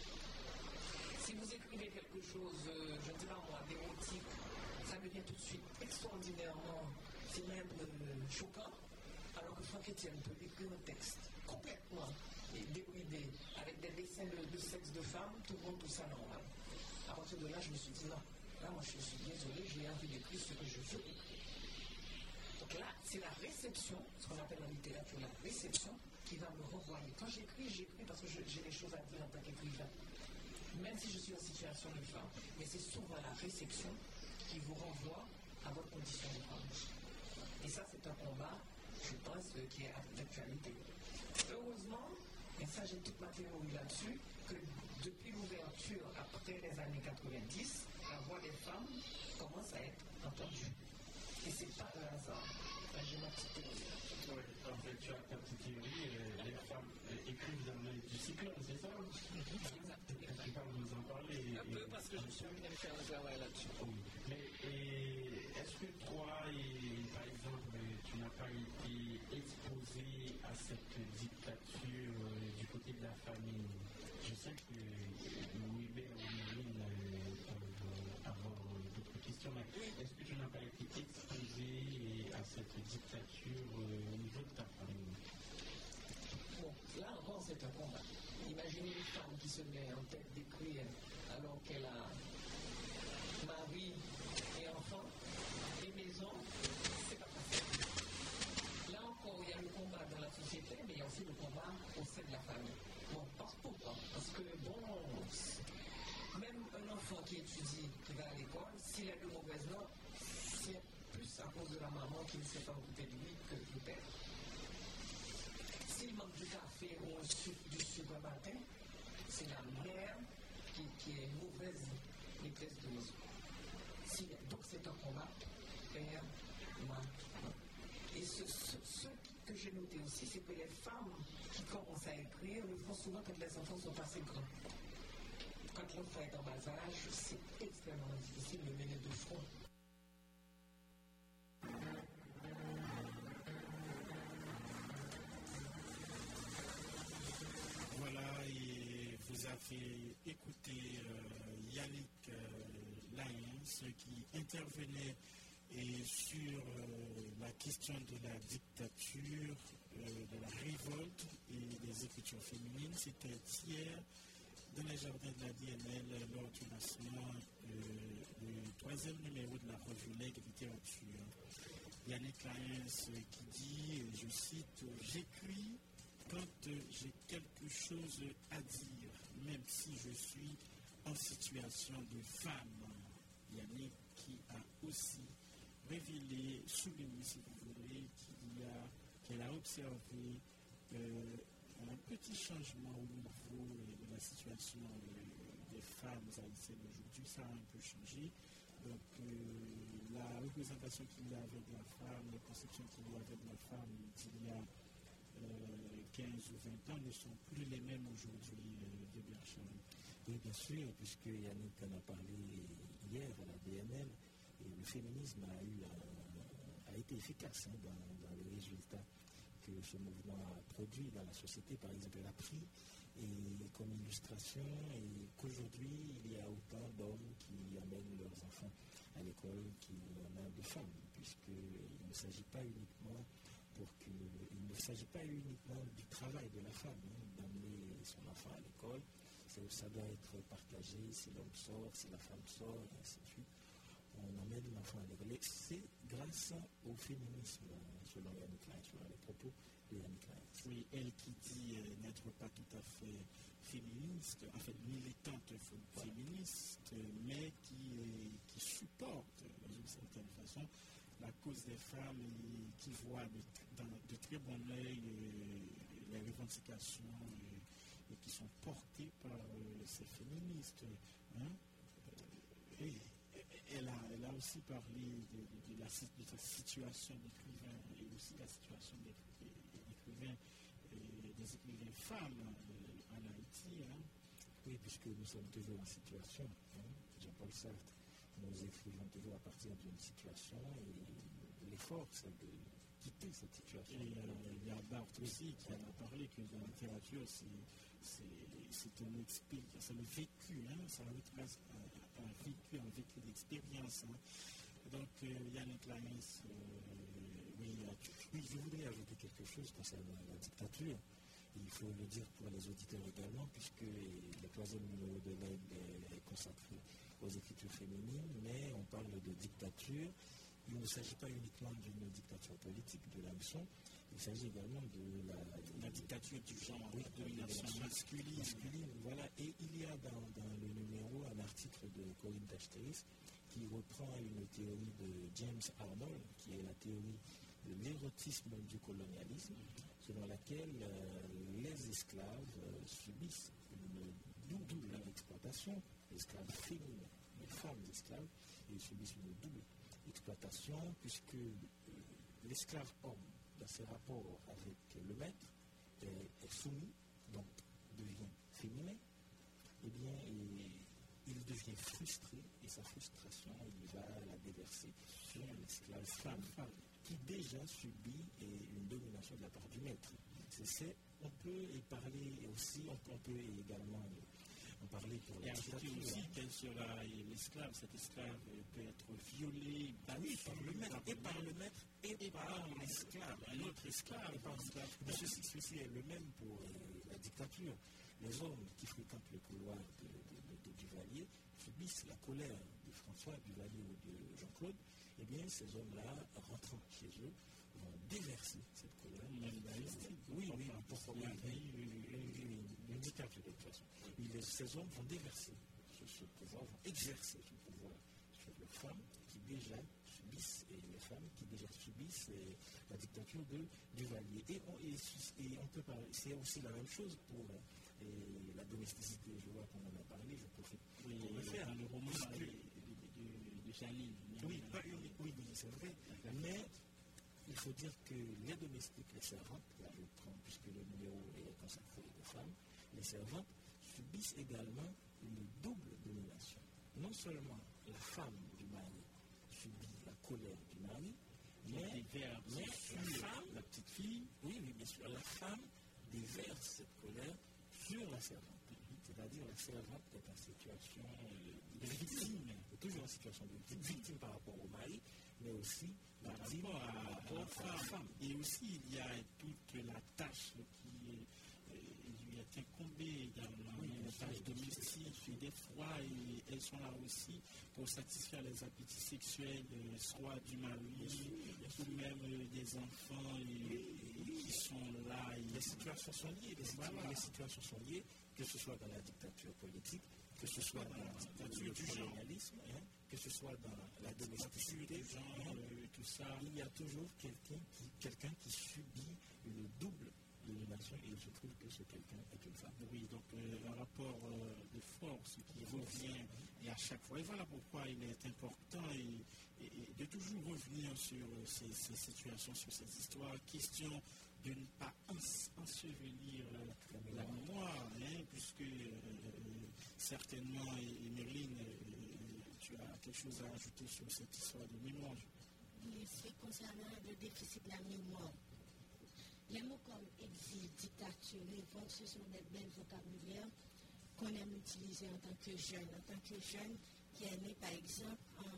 Si vous écrivez quelque chose, je ne dis pas moi, d'érotique, ça devient tout de suite extraordinairement, c'est même choquant, alors alors que Franck Etienne peut écrire un texte complètement débridé, avec des dessins de sexe de femme, tout le monde trouve ça normal. À partir de là, je me suis dit non. Là, moi, je suis désolé, j'ai envie d'écrire ce que je veux écrire. Donc là, c'est la réception, ce qu'on appelle en littérature la réception, qui va me renvoyer. Quand j'écris parce que j'ai des choses à dire en tant qu'écrivain. Même si je suis en situation de femme. Mais c'est souvent la réception qui vous renvoie à votre condition de femme. Et ça, c'est un combat, je pense, qui est d'actualité. Heureusement, et ça, j'ai toute ma théorie là-dessus, que depuis l'ouverture, après les années 90, la voix des femmes commence à être entendue. Et c'est pas un hasard. Là, j'ai ma petite théorie. Oui, en fait, tu as ta petite théorie, les femmes écrivent dans le du cyclone, c'est ça? Exactement. Tu peux nous en parler? Un peu parce que je suis venu faire un travail là-dessus. Oui. Mais est-ce que toi, par exemple, tu n'as pas été exposé à cette dictature du côté de la famille? Je sais que Louis-Hubert ou Marine peuvent avoir d'autres questions, mais est-ce que tu n'as pas été exposé à cette dictature au niveau de ta famille? Bon, là encore, c'est un combat. Imaginez une femme qui se met en tête d'écrire alors qu'elle a mari et enfant et maison, c'est pas facile. Là encore, il y a le combat dans la société, mais il y a aussi le combat au sein de la famille. Bon, pourquoi? Parce que, bon, même un enfant qui étudie, qui va à l'école, s'il a de mauvaises notes, c'est plus à cause de la maman qui ne sait pas occuper de lui que du père. S'il manque du café ou du sucre matin, c'est la mère qui est mauvaise maîtresse de maison. Donc c'est un combat père, maman. Et ce que j'ai noté aussi, c'est que les femmes qui commencent à écrire le font souvent quand les enfants sont assez grands. Quand l'enfant est en bas âge, c'est extrêmement difficile de mener de front. Voilà, et vous avez écouté Yannick Laens qui intervenait sur la question de la dictature, de la révolte et des écritures féminines. C'était hier dans les jardins de la DNL lors du lancement du 3e numéro de la revue Lègue Littérature. Yannick Laens qui dit, je cite, « J'écris quand j'ai quelque chose à dire, même si je suis en situation de femme. » Yannick qui a aussi révélé, souligné si vous voulez, qu'elle a observé un petit changement au niveau de la situation des femmes haïtiennes aujourd'hui. Ça a un peu changé. Donc la représentation qu'il y avait de la femme, les conceptions qu'il y avait de la femme il y a 15 ou 20 ans ne sont plus les mêmes aujourd'hui de Bercham. Oui, bien sûr, puisque Yannick en a parlé hier à la DNL, et le féminisme a été efficace dans les résultats que ce mouvement a produit dans la société. Par exemple, elle a pris comme illustration et qu'aujourd'hui, il y a autant d'hommes qui amènent leurs enfants à l'école qu'il y en a de femmes, puisqu'il ne s'agit pas uniquement du travail de la femme, d'amener son enfant à l'école. Ça doit être partagé, si l'homme sort, si la femme sort, et ainsi de suite. On emmène l'enfant à l'école. Et c'est grâce au féminisme, selon Yannick Laens, selon les propos de Yannick Laens. Oui, elle qui dit n'être pas tout à fait féministe, en fait militante féministe, mais qui supporte d'une certaine façon la cause des femmes et qui voit de très bon œil les revendications et qui sont portées par ces féministes. Et elle a aussi parlé de la situation d'écrivains et aussi de la situation des écrivains femmes en Haïti. Oui, puisque nous sommes toujours en situation. Jean-Paul Sartre, nous écrivons toujours à partir d'une situation et l'effort, c'est de quitter cette situation. Et il y a Barthes aussi qui en a parlé que la littérature, c'est le vécu, ça retrace un vécu d'expérience. Donc Yannick Laens, oui, Oui, je voudrais ajouter quelque chose concernant la dictature. Il faut le dire pour les auditeurs également, puisque le 3e numéro de l'aide est consacré aux écritures féminines, mais on parle de dictature. Il ne s'agit pas uniquement d'une dictature politique de la leçon, il s'agit également de la dictature du genre, oui, de domination masculine. Voilà. Et il y a dans le numéro un article de Corinne Tachteris qui reprend une théorie de James Arnold, qui est la théorie de l'érotisme du colonialisme, selon laquelle les esclaves subissent une double exploitation, les esclaves féminins, les femmes esclaves, ils subissent une double exploitation, puisque l'esclave homme, dans ses rapports avec le maître, est soumis, donc devient féminin, eh bien, il devient frustré, et sa frustration, il va la déverser sur l'esclave femme, qui déjà subit une domination de la part du maître. On peut y parler aussi, on peut également en parler pour la dictature. Et aussi quel sera l'esclave. Cet esclave peut être violé, battu par le maître, et par le maître, et par l'esclave. Un autre esclave. Mais ceci est le même pour la dictature. Les hommes qui fréquentent le couloir de Duvalier subissent la colère de François Duvalier ou de Jean-Claude. Eh bien, ces hommes-là, rentrant chez eux, vont déverser cette colère. Une dictature de toute façon. Ces hommes vont déverser ce pouvoir, vont exercer ce pouvoir sur les femmes qui déjà subissent, et les femmes qui déjà subissent la dictature de Duvalier. Et on peut parler, c'est aussi la même chose pour la domesticité. Je vois qu'on en a parlé, je profite pour le faire. Le roman de Jalil. Oui, c'est vrai. Mais il faut dire que les domestiques, les servantes, là je prends puisque le numéro est consacré aux femmes, les servantes subissent également une double domination. Non seulement la femme du mari subit la colère du mari, mais la petite fille, oui, bien sûr, la femme déverse cette colère sur la servante. C'est-à-dire la servante est en situation de victime, toujours en situation de victime par rapport au mari, mais aussi par rapport à la femme. Et aussi, il y a toute la tâche qui lui est incombée également, la tâche domestique. Et des fois, elles sont là aussi pour satisfaire les appétits sexuels, soit du mari, ou même des enfants qui sont là. Les situations sont liées, les situations sont liées, que ce soit dans la dictature politique, que ce soit dans la dictature du colonialisme, que ce soit dans la domesticité, du genre, tout ça. Il y a toujours quelqu'un qui subit une double domination, et il se trouve que ce quelqu'un est une femme. Oui, donc un rapport de force qui revient et à chaque fois. Et voilà pourquoi il est important de toujours revenir sur ces situations, sur ces histoires. Question de ne pas ensevelir la mémoire, puisque certainement, Emeline, tu as quelque chose à ajouter sur cette histoire de mémoire. Oui, c'est concernant le déficit de la mémoire. Les mots comme exil, dictature, révolte, ce sont des belles vocabulaires qu'on aime utiliser en tant que jeune. En tant que jeune qui est né, par exemple, en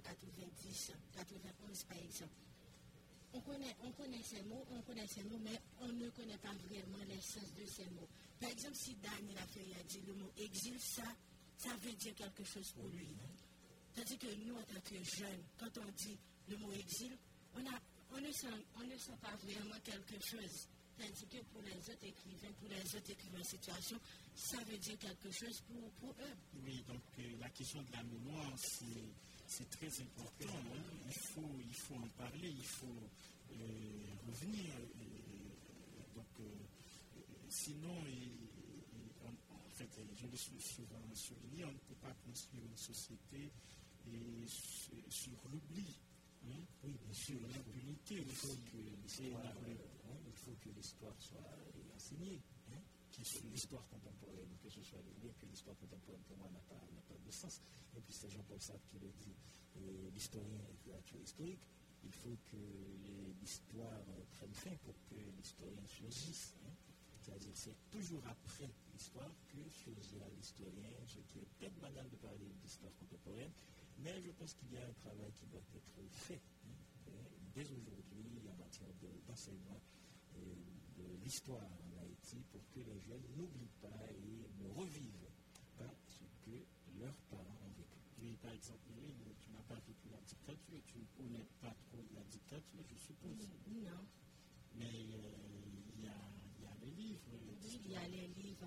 1991, par exemple. On connaît ces mots, mais on ne connaît pas vraiment l'essence de ces mots. Par exemple, si Daniel a dit le mot exil, ça veut dire quelque chose pour lui. C'est-à-dire que nous, en tant que jeunes, quand on dit le mot exil, on ne sent pas vraiment quelque chose. C'est-à-dire que pour les autres écrivains en situation, ça veut dire quelque chose pour eux. Oui, donc la question de la mémoire, c'est très important. Il faut en parler, il faut revenir. Sinon, en fait, je le suis souvent souligné, on ne peut pas construire une société sur l'oubli. Oui, bien sûr, l'impunité aussi. Il faut que l'histoire soit enseignée. L'histoire contemporaine, que ce soit bien que l'histoire contemporaine pour moi n'a pas de sens. Et puis c'est Jean-Paul Sartre qui le dit, l'historien est créature historique. Il faut que l'histoire prenne fin pour que l'historien surgisse. C'est-à-dire c'est toujours après l'histoire que surgira l'historien, ce qui est peut-être banal de parler d'histoire contemporaine, mais je pense qu'il y a un travail qui doit être fait dès aujourd'hui en matière l'enseignement de l'histoire en Haïti pour que les jeunes n'oublient pas et ne revivent pas ce que leurs parents ont vécu. Oui, par exemple, tu n'as pas vécu la dictature, tu ne connais pas trop la dictature, je suppose. Non. Mais il y a les livres. Oui, il y a les livres.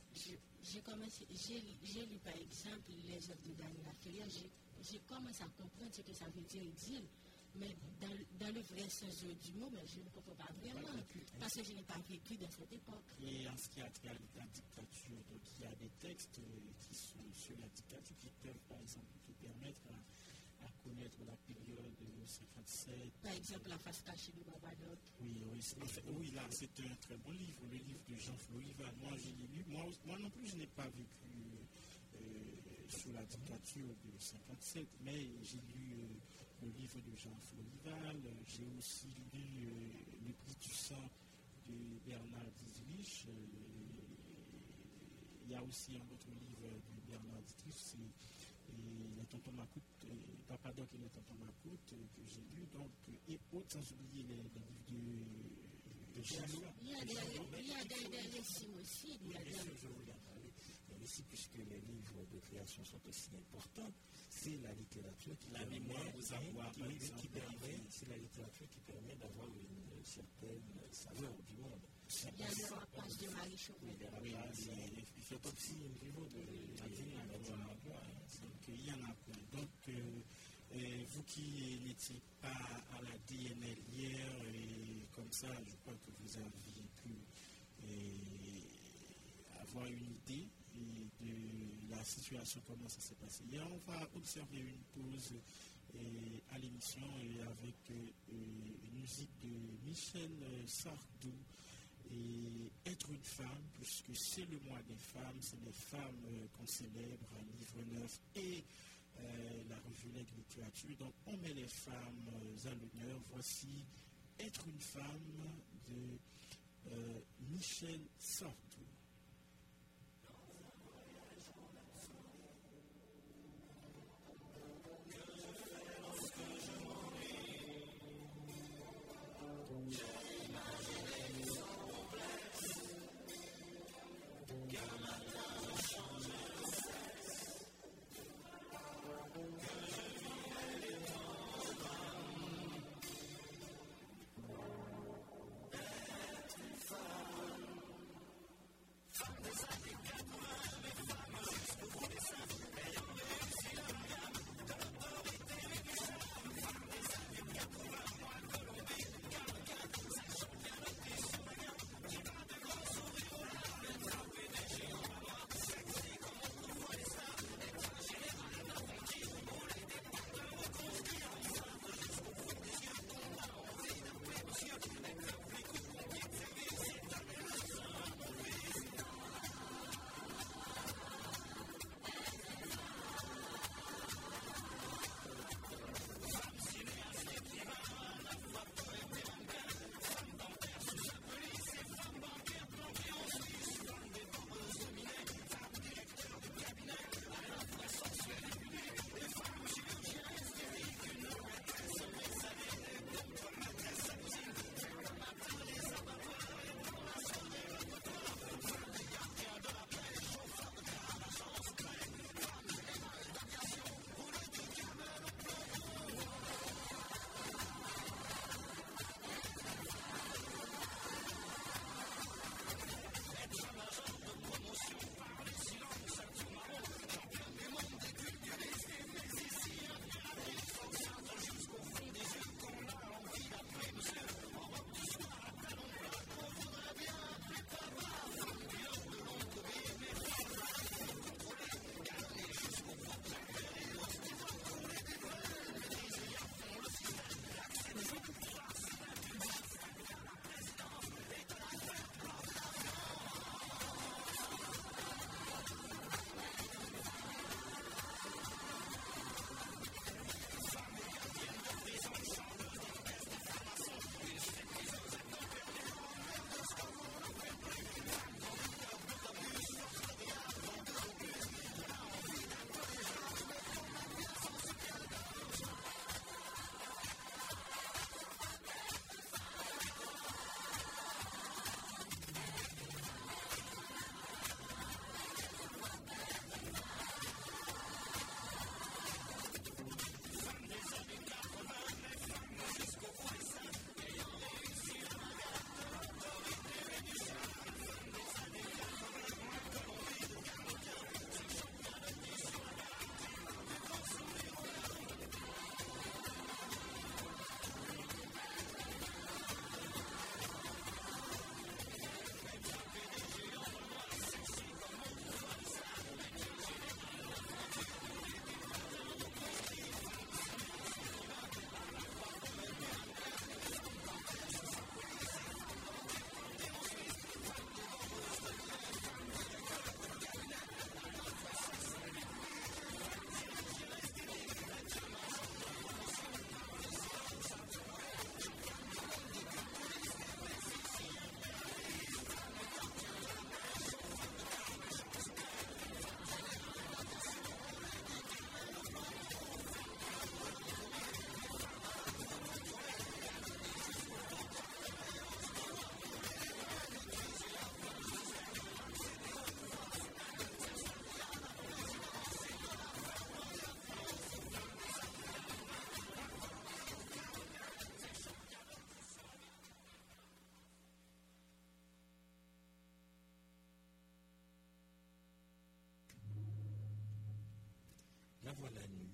J'ai lu par exemple les œuvres de Daniel Affaire. J'ai commencé à comprendre ce que ça veut dire exil. Mais dans le vrai sens du mot, mais je ne comprends pas vraiment. Parce que je n'ai pas vécu dans cette époque. Et en ce qui a trait à la dictature, donc il y a des textes qui sont sur la dictature qui peuvent, par exemple, te permettre à connaître la période de 57. Par exemple, la face cachée de Babadoc. Oui, là, c'est un très bon livre, le livre de Jean-Floyd Rival. Moi, je l'ai lu. Moi non plus, je n'ai pas vécu sous la dictature de 57, mais j'ai lu le livre de Jean-Floyd Rival. J'ai aussi lu Le prix du sang de Bernard Dietrich. Il y a aussi un autre livre de Bernard Dietrich, c'est les Tontons Macoute, Papadoc et les Tontons Macoute, que j'ai lu. Donc, et autres, sans oublier les livres de Jalou. Il y a des récits aussi. Je voulais en parler. Mais ici, puisque les livres de création sont aussi importants, c'est la littérature qui la mémoire aux avoirs, c'est la littérature qui permet d'avoir une certaine saveur du monde. Il y a le rapage de Marie Chauvet. Il fait aussi un niveau de donc il y en a plein. Donc vous qui n'étiez pas à la DNL hier, et comme ça, je crois que vous avez pu avoir une idée de la situation, comment ça s'est passé. Hier, on va observer une pause à l'émission avec une musique de Michel Sardou. Et être une femme, puisque c'est le mois des femmes, c'est les femmes qu'on célèbre à Livre Neuf et la revue L'Aigle Littérature. Donc on met les femmes à l'honneur. Voici Être une femme de Michel Sardou. La voilà nue.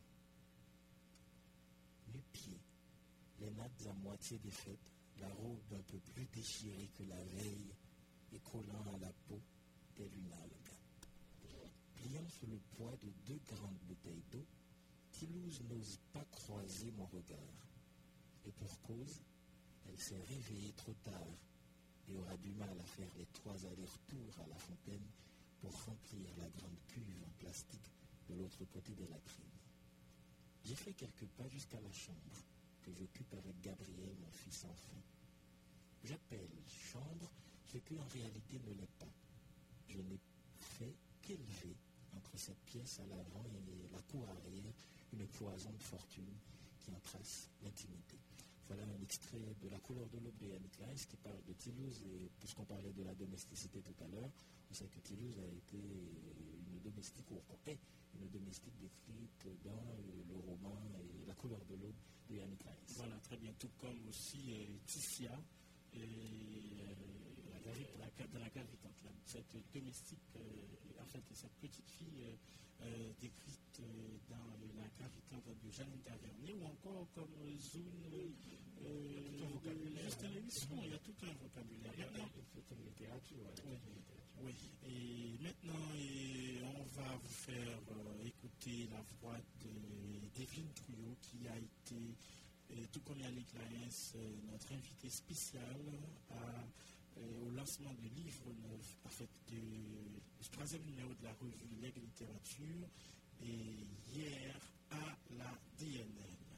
Nu-pieds, les nattes à moitié défaites, la robe un peu plus déchirée que la veille et collant à la peau telle une algue. Pliant sous le poids de 2 grandes bouteilles d'eau, Tilouse n'ose pas croiser mon regard. Et pour cause, elle s'est réveillée trop tard et aura du mal à faire les 3 allers-retours à la fontaine pour remplir la grande cuve en plastique de l'autre côté des latrines. J'ai fait quelques pas jusqu'à la chambre que j'occupe avec Gabriel, mon fils enfant. J'appelle chambre ce qui en réalité ne l'est pas. Je n'ai fait qu'élever entre cette pièce à l'avant et la cour arrière une cloison de fortune qui en trace l'intimité. Voilà un extrait de La couleur de l'aube de Yannick Laes qui parle de Tilouse, et puisqu'on parlait de la domesticité tout à l'heure, on sait que Tilouse a été une domestique, ou est une domestique décrite dans le roman La couleur de l'aube de Yannick Laes. Voilà, très bien, tout comme aussi Ticia, de la Gravitante, cette domestique, en fait, cette petite fille décrite dans La Gravitante de Jeanne Tavernier, ou encore comme Zoun, Justin Lévisson, il y a tout un vocabulaire. C'est une littérature. Oui, et maintenant, on va vous faire écouter la voix d'Evelyne Trouillot, qui a été, tout comme Yannick Laes, notre invité spécial au lancement du livre neuf, en fait, du 3e numéro de la revue Lègue Littérature, et hier à la DNL.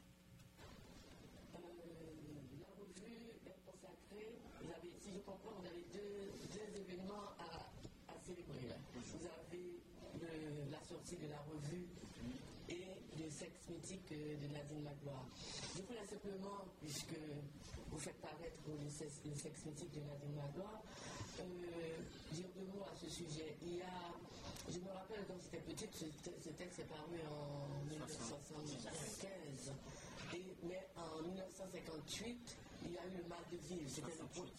La revue est consacrée, si je comprends, vous avez deux événements à célébrer. Là. Vous avez la sortie de la revue et le sexe mythique de Nadine Magloire. Je voulais simplement, puisque vous faites paraître le sexe mythique de Nadine Magloire, dire 2 mots à ce sujet. Je me rappelle quand j'étais petite, ce texte est paru en 1975, mais en 1958, il y a eu Le mal de vivre, c'était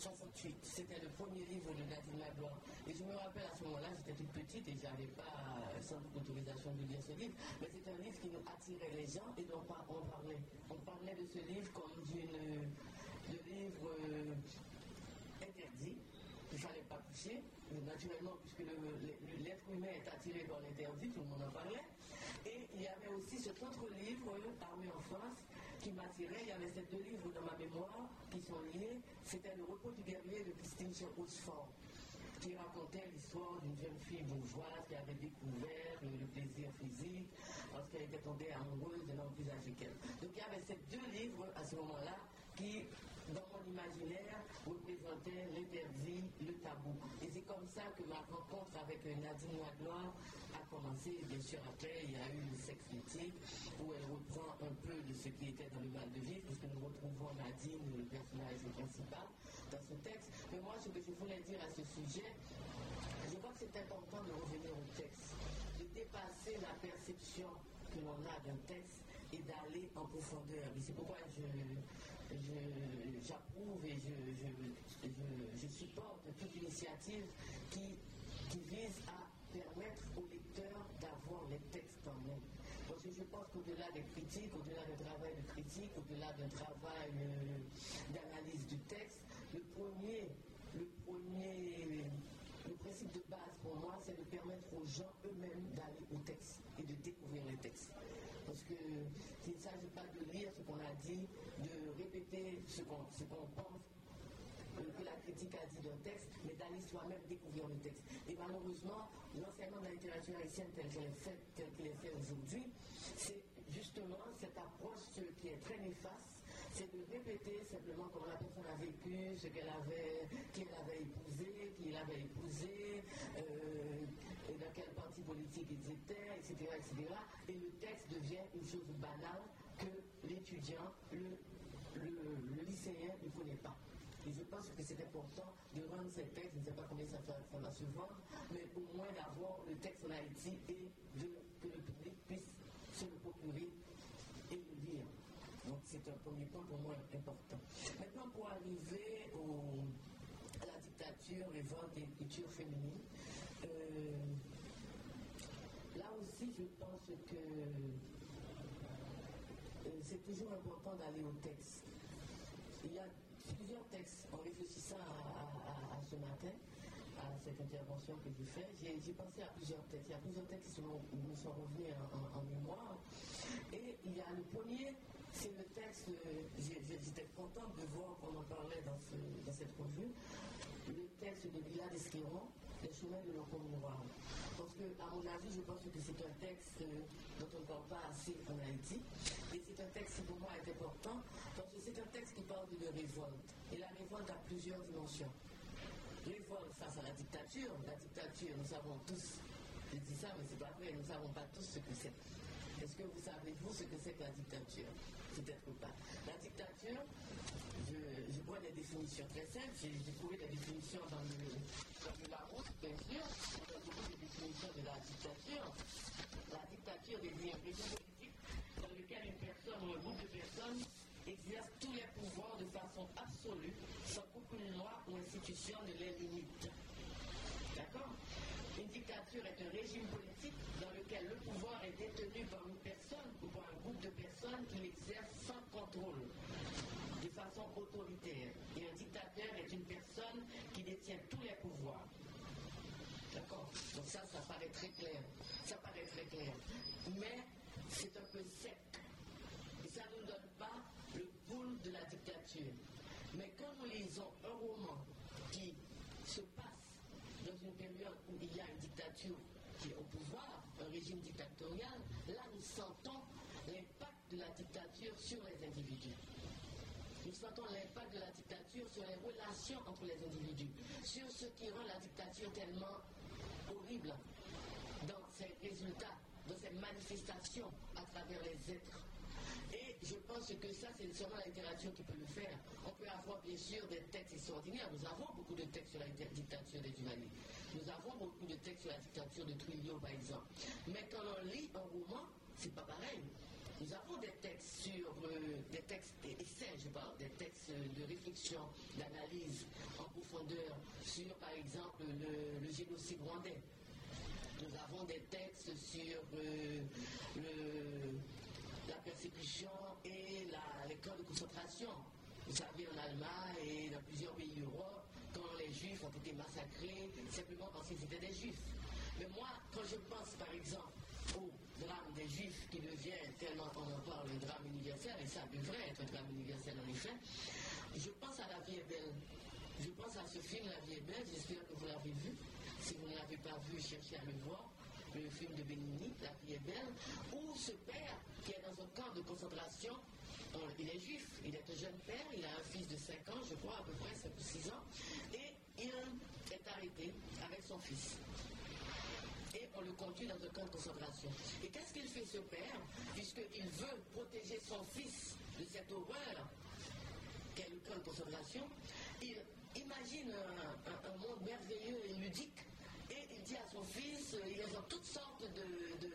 le premier livre de Nadine Magloire. Et je me rappelle à ce moment-là, j'étais toute petite et je n'avais pas sans doute l'autorisation de lire ce livre, mais c'était un livre qui nous attirait les gens et dont on parlait de ce livre comme de livre interdit, qu'il ne fallait pas toucher, naturellement, puisque l'être humain est attiré par l'interdit, tout le monde en parlait. Et il y avait aussi cet autre livre, Armée en France, qui m'attirait. Il y avait ces 2 livres dans ma mémoire qui sont liés. C'était Le repos du guerrier de Christine Hausfort, qui racontait l'histoire d'une jeune fille bourgeoise qui avait découvert le plaisir physique lorsqu'elle était tombée amoureuse d'un homme plus âgé qu'elle. Donc il y avait ces 2 livres à ce moment-là qui, dans mon imaginaire, représentaient l'interdit, le tabou. Et c'est comme ça que ma rencontre avec Nadine Magloire a commencé. Bien sûr, après, il y a eu le sexe mythique, où elle reprend un peu de ce qui était dans Le mal de vivre, puisque nous retrouvons Nadine, le personnage principal, dans ce texte. Mais moi, ce que je voulais dire à ce sujet, je crois que c'est important de revenir au texte, de dépasser la perception que l'on a d'un texte et d'aller en profondeur. Et c'est pourquoi j'approuve et je supporte toute initiative qui vise à permettre aux lecteurs d'avoir les textes en main. Parce que je pense qu'au-delà des critiques, au-delà d'un travail de critique, au-delà d'un travail d'analyse du texte, le principe de base pour moi, c'est de permettre aux gens eux-mêmes d'aller au texte et de découvrir les textes. Parce qu'il ne s'agit pas de lire ce qu'on a dit, de répéter ce qu'on pense, que la critique a dit d'un texte, mais d'aller soi-même découvrir le texte. Et malheureusement, l'enseignement de la littérature haïtienne tel qu'il est fait aujourd'hui, c'est justement cette approche qui est très néfaste, c'est de répéter simplement comment la personne a vécu, qui elle avait épousé, qui l'avait épousé, et dans quel parti politique ils étaient, etc., etc. Et le texte devient une chose banale que l'étudiant, le lycéen ne connaît pas. Et je pense que c'est important de rendre ces textes, je ne sais pas combien ça va se vendre, mais au moins d'avoir le texte en Haïti et que le public puisse se le procurer et le lire. Donc c'est un premier point pour moi important. Maintenant, pour arriver à la dictature et vente des cultures féminines, là aussi, aussi, je pense que c'est toujours important d'aller au texte. Il y a plusieurs textes. En réfléchissant à ce matin, à cette intervention que j'ai faite, j'ai pensé à plusieurs textes. Il y a plusieurs textes qui me sont revenus en mémoire. Et il y a le premier, c'est le texte, j'étais contente de voir qu'on en parlait dans cette revue, le texte de Lila Desquiron, Les chemins de l'Encombre Noire. Parce que, à mon avis, je pense que c'est un texte dont on ne parle pas assez en Haïti. Et c'est un texte qui pour moi est important, parce que c'est un texte qui parle de révolte. Et la révolte a plusieurs dimensions. Révolte face à la dictature, nous savons tous, je dis ça, mais c'est pas vrai, nous ne savons pas tous ce que c'est. Est-ce que vous savez, vous, ce que c'est que la dictature? Peut-être pas. La dictature, je vois des définitions très simples. J'ai trouvé des définitions dans le Larousse, bien sûr. Il y a beaucoup de définitions de la dictature. La dictature désigne un régime politique dans lequel une personne ou un groupe de personnes exerce tous les pouvoirs de façon absolue, sans qu'aucune loi ou institution ne les limite. D'accord? Une dictature est un régime politique dans lequel le pouvoir est détenu par une personne ou par un groupe de personnes qui l'exerce sans contrôle, de façon autoritaire. Et un dictateur est une personne qui détient tous les pouvoirs. D'accord? Donc ça paraît très clair. Ça paraît très clair. Mais c'est un peu sec. Et ça ne nous donne pas le goût de la dictature. Mais quand nous lisons un roman qui se passe dans une période où il y a une dictature qui est au pouvoir, un régime dictatorial, là nous sentons l'impact de la dictature sur les individus. Nous sentons l'impact de la dictature sur les relations entre les individus, sur ce qui rend la dictature tellement horrible dans ses résultats, dans ses manifestations à travers les êtres. Et je pense que ça, c'est seulement la littérature qui peut le faire. On peut avoir bien sûr des textes extraordinaires. Nous avons beaucoup de textes sur la dictature des Duvalier. Nous avons beaucoup de textes sur la dictature de Trujillo, par exemple. Mais quand on lit un roman, c'est pas pareil. Nous avons des textes sur des textes essais, je parle, des textes de réflexion, d'analyse en profondeur sur, par exemple, le génocide rwandais. Nous avons des textes sur la persécution et les camps de concentration. Vous savez, en Allemagne et dans plusieurs pays d'Europe, quand les Juifs ont été massacrés, simplement parce qu'ils étaient des Juifs. Mais moi, quand je pense, par exemple, au drame des Juifs qui devient, tellement on en parle, un drame universel, et ça devrait être un drame universel en effet, je pense à La vie est belle. Je pense à ce film La vie est belle, j'espère que vous l'avez vu. Si vous ne l'avez pas vu, cherchez à le voir. Le film de Benigni, La vie est belle, où ce père qui est dans un camp de concentration, il est juif, il est un jeune père, il a un fils de 5 ans, je crois, à peu près 5 ou 6 ans, et il est arrêté avec son fils. Et on le conduit dans un camp de concentration. Et qu'est-ce qu'il fait ce père, puisqu'il veut protéger son fils de cette horreur qu'est le camp de concentration? Il imagine un monde merveilleux et ludique. Et il dit à son fils, il est dans toutes sortes de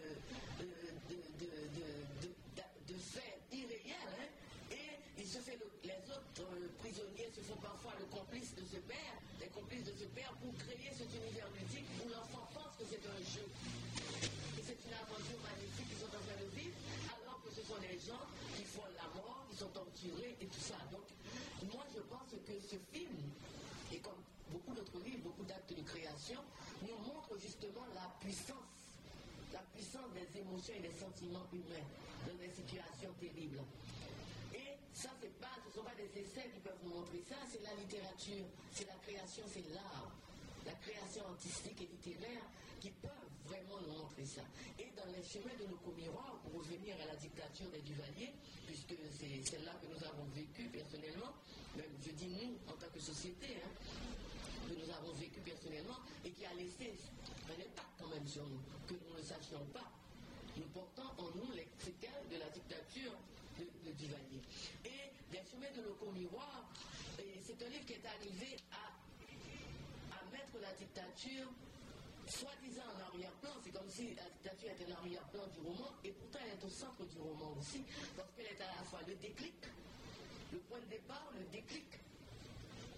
faits irréels, hein, et il se fait les autres prisonniers se font parfois le complice de ce père, les complices de ce père pour créer cet univers ludique où l'enfant pense que c'est un jeu, que c'est une aventure magnifique qu'ils sont en train de vivre, alors que ce sont les gens qui font la mort, qui sont torturés et tout ça. Donc, moi je pense que ce film, et comme beaucoup d'autres livres, beaucoup d'actes de création, nous montrent justement la puissance des émotions et des sentiments humains dans des situations terribles. Et ça, ce ne sont pas des essais qui peuvent nous montrer ça, c'est la littérature, c'est la création, c'est l'art, la création artistique et littéraire qui peuvent vraiment nous montrer ça. Et dans les chemins de nos co-miroirs, pour revenir à la dictature des Duvalier, puisque c'est celle-là que nous avons vécue personnellement, même je dis nous en tant que société, hein, que nous avons vécu personnellement et qui a laissé un impact quand même sur nous, que nous ne sachions pas. Nous portons en nous les séquelles de la dictature de Duvalier. Et des chemins de nos co-miroirs, c'est un livre qui est arrivé à mettre la dictature soi-disant en arrière-plan. C'est comme si la dictature était l'arrière-plan du roman, et pourtant elle est au centre du roman aussi, parce qu'elle est à la fois le déclic, le point de départ, le déclic,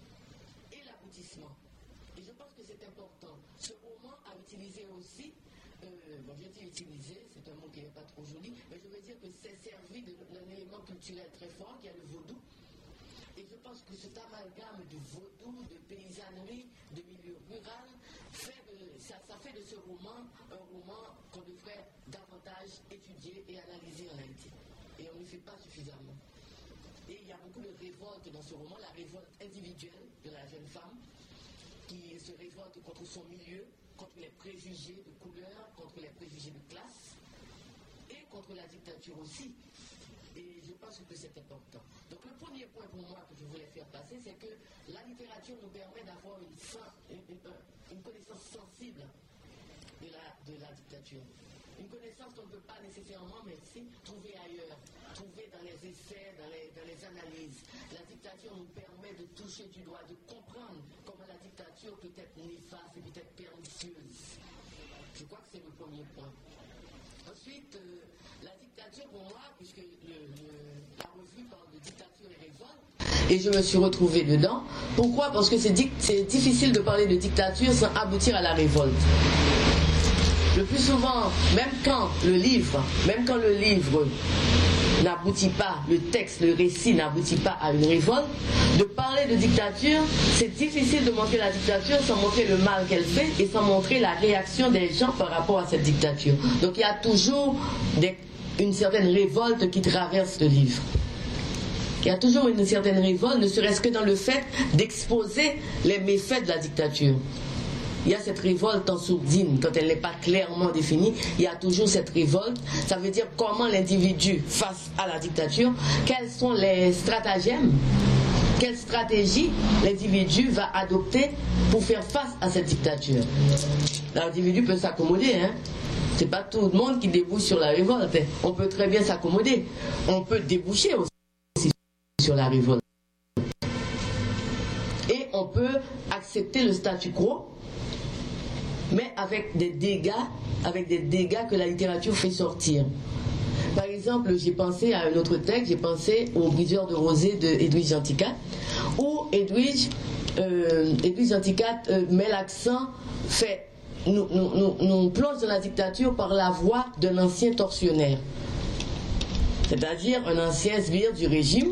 et l'aboutissement. Et je pense que c'est important. Ce roman a utilisé aussi bon, j'ai dit utiliser, c'est un mot qui n'est pas trop joli, mais je veux dire que c'est servi d'un élément culturel très fort, qui est le vaudou. Et je pense que cet amalgame de vaudou, de paysannerie, de milieu rural, ça fait de ce roman un roman qu'on devrait davantage étudier et analyser en Haïti. Et on ne le fait pas suffisamment. Et il y a beaucoup de révolte dans ce roman, la révolte individuelle de la jeune femme, qui se révolte contre son milieu, contre les préjugés de couleur, contre les préjugés de classe, et contre la dictature aussi. Et je pense que c'est important. Donc le premier point pour moi que je voulais faire passer, c'est que la littérature nous permet d'avoir une connaissance sensible de la dictature. Une connaissance qu'on ne peut pas nécessairement, merci, trouver ailleurs, trouver dans les essais, dans les analyses. La dictature nous permet de toucher du doigt, de comprendre comment la dictature peut être néfaste et peut être pernicieuse. Je crois que c'est le premier point. Ensuite, la dictature pour moi, puisque la revue parle de dictature et révolte, et je me suis retrouvée dedans. Pourquoi? Parce que c'est difficile de parler de dictature sans aboutir à la révolte. Le plus souvent, même quand le livre n'aboutit pas, le texte, le récit n'aboutit pas à une révolte, de parler de dictature, c'est difficile de montrer la dictature sans montrer le mal qu'elle fait et sans montrer la réaction des gens par rapport à cette dictature. Donc il y a toujours une certaine révolte qui traverse le livre. Il y a toujours une certaine révolte, ne serait-ce que dans le fait d'exposer les méfaits de la dictature. Il y a cette révolte en sourdine, quand elle n'est pas clairement définie, il y a toujours cette révolte. Ça veut dire comment l'individu, face à la dictature, quels sont les stratagèmes, quelle stratégie l'individu va adopter pour faire face à cette dictature. L'individu peut s'accommoder, hein. C'est pas tout le monde qui débouche sur la révolte. On peut très bien s'accommoder. On peut déboucher aussi sur la révolte. Et on peut accepter le statu quo, mais avec des dégâts que la littérature fait sortir. Par exemple, j'ai pensé à un autre texte, j'ai pensé au Briseur de rosée de Edwige Anticat, où Edwige Anticat met l'accent, nous plonge dans la dictature par la voix d'un ancien tortionnaire, c'est-à-dire un ancien sbire du régime,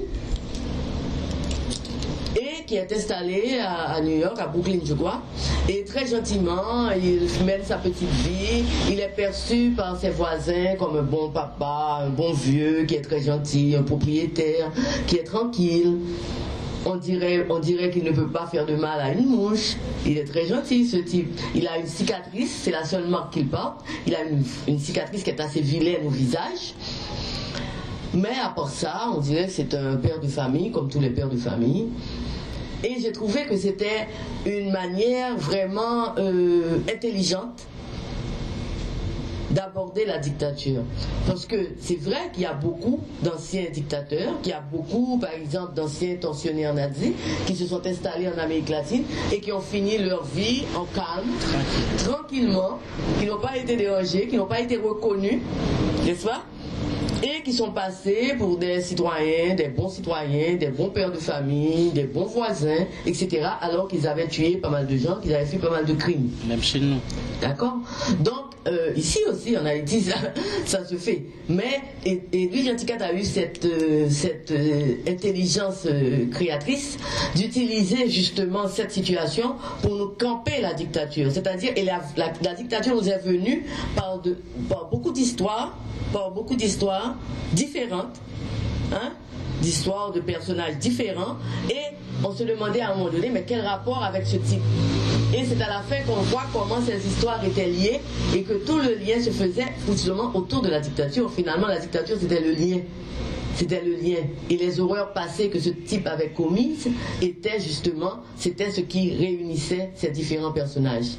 et qui est installé à New York, à Brooklyn, je crois, et très gentiment, il mène sa petite vie, il est perçu par ses voisins comme un bon papa, un bon vieux, qui est très gentil, un propriétaire, qui est tranquille. On dirait qu'il ne peut pas faire de mal à une mouche. Il est très gentil, ce type. Il a une cicatrice, c'est la seule marque qu'il porte. Il a une cicatrice qui est assez vilaine au visage. Mais à part ça, on dirait que c'est un père de famille, comme tous les pères de famille. Et j'ai trouvé que c'était une manière vraiment intelligente d'aborder la dictature. Parce que c'est vrai qu'il y a beaucoup d'anciens dictateurs, qu'il y a beaucoup, par exemple, d'anciens tortionnaires nazis qui se sont installés en Amérique latine et qui ont fini leur vie en calme, tranquillement, qui n'ont pas été dérangés, qui n'ont pas été reconnus, n'est-ce pas? Et qui sont passés pour des citoyens, des bons pères de famille, des bons voisins, etc. Alors qu'ils avaient tué pas mal de gens, qu'ils avaient fait pas mal de crimes. Même chez nous. D'accord? Donc, ici aussi, en Haïti, ça se fait. Mais Edwige Anticat a eu cette intelligence créatrice d'utiliser justement cette situation pour nous camper la dictature. C'est-à-dire, la dictature nous est venue par beaucoup d'histoires, différentes, hein, d'histoires de personnages différents, et on se demandait à un moment donné, mais quel rapport avec ce type? Et c'est à la fin qu'on voit comment ces histoires étaient liées et que tout le lien se faisait justement autour de la dictature. Finalement, la dictature, c'était le lien. C'était le lien. Et les horreurs passées que ce type avait commises étaient justement, c'était ce qui réunissait ces différents personnages.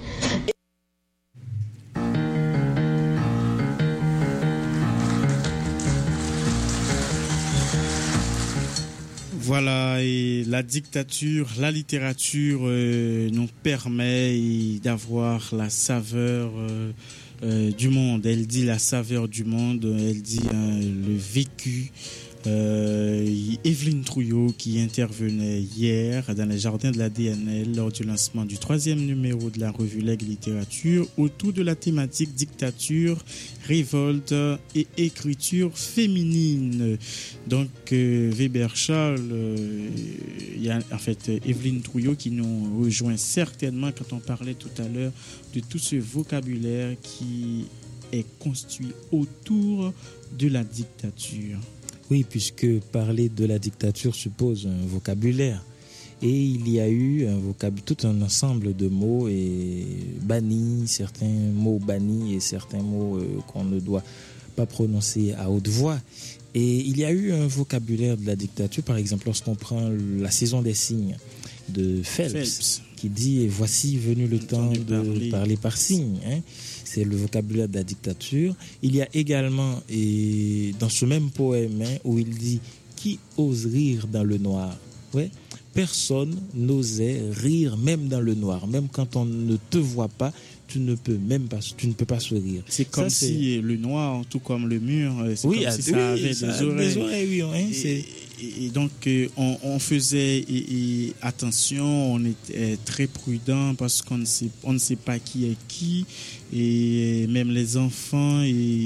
Voilà, et la dictature, la littérature nous permet d'avoir la saveur du monde. Elle dit la saveur du monde, elle dit le vécu. Et Evelyne Trouillot qui intervenait hier dans les jardins de la DNL lors du lancement du 3e numéro de la revue Legs Littérature autour de la thématique dictature, révolte et écriture féminine. Donc Weber Charles, il y a en fait Evelyne Trouillot qui nous rejoint certainement quand on parlait tout à l'heure de tout ce vocabulaire qui est construit autour de la dictature. Oui, puisque parler de la dictature suppose un vocabulaire. Et il y a eu tout un ensemble de mots bannis, certains mots bannis et certains mots qu'on ne doit pas prononcer à haute voix. Et il y a eu un vocabulaire de la dictature, par exemple, lorsqu'on prend la saison des signes de Phelps. Qui dit « Et voici venu le temps de parler par signes ». C'est le vocabulaire de la dictature. Il y a également, dans ce même poème, où il dit « Qui ose rire dans le noir ?» Ouais. Personne n'osait rire même dans le noir. Même quand on ne te voit pas, tu ne peux pas sourire. C'est comme si le noir, tout comme le mur, c'est comme si ça avait des oreilles. Des oreilles, oui. Et donc, on faisait attention, on était très prudent parce qu'on ne sait pas qui est qui. Et même les enfants,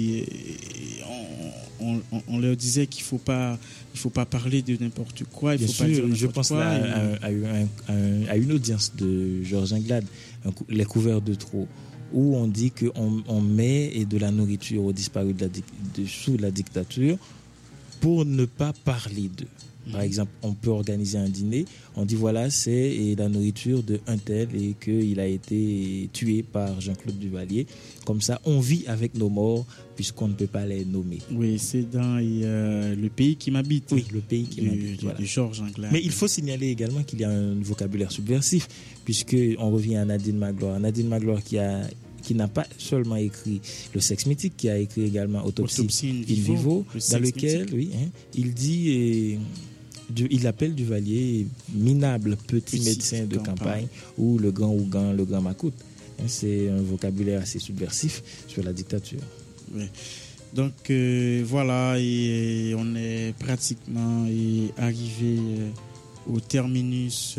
on leur disait qu'il faut pas parler de n'importe quoi. Bien sûr, dire je pense là à une audience de Georges Anglade, Les couverts de trop, où on dit qu'on met de la nourriture aux disparus sous la dictature pour ne pas parler d'eux. Par exemple, on peut organiser un dîner, on dit voilà, c'est la nourriture de un tel et qu'il a été tué par Jean-Claude Duvalier. Comme ça, on vit avec nos morts puisqu'on ne peut pas les nommer. Oui, c'est dans Le pays qui m'habite. Oui, Le pays qui m'habite. De Georges Anglade. Mais il faut signaler également qu'il y a un vocabulaire subversif, puisqu'on revient à Nadine Magloire. Nadine Magloire qui n'a pas seulement écrit Le sexe mythique, qui a écrit également Autopsie in vivo, dans lequel il dit... il appelle Duvalier minable petit médecin de campagne ou le grand Ougan, le grand Macoute. C'est un vocabulaire assez subversif sur la dictature. Oui. Donc voilà, et on est pratiquement arrivé au terminus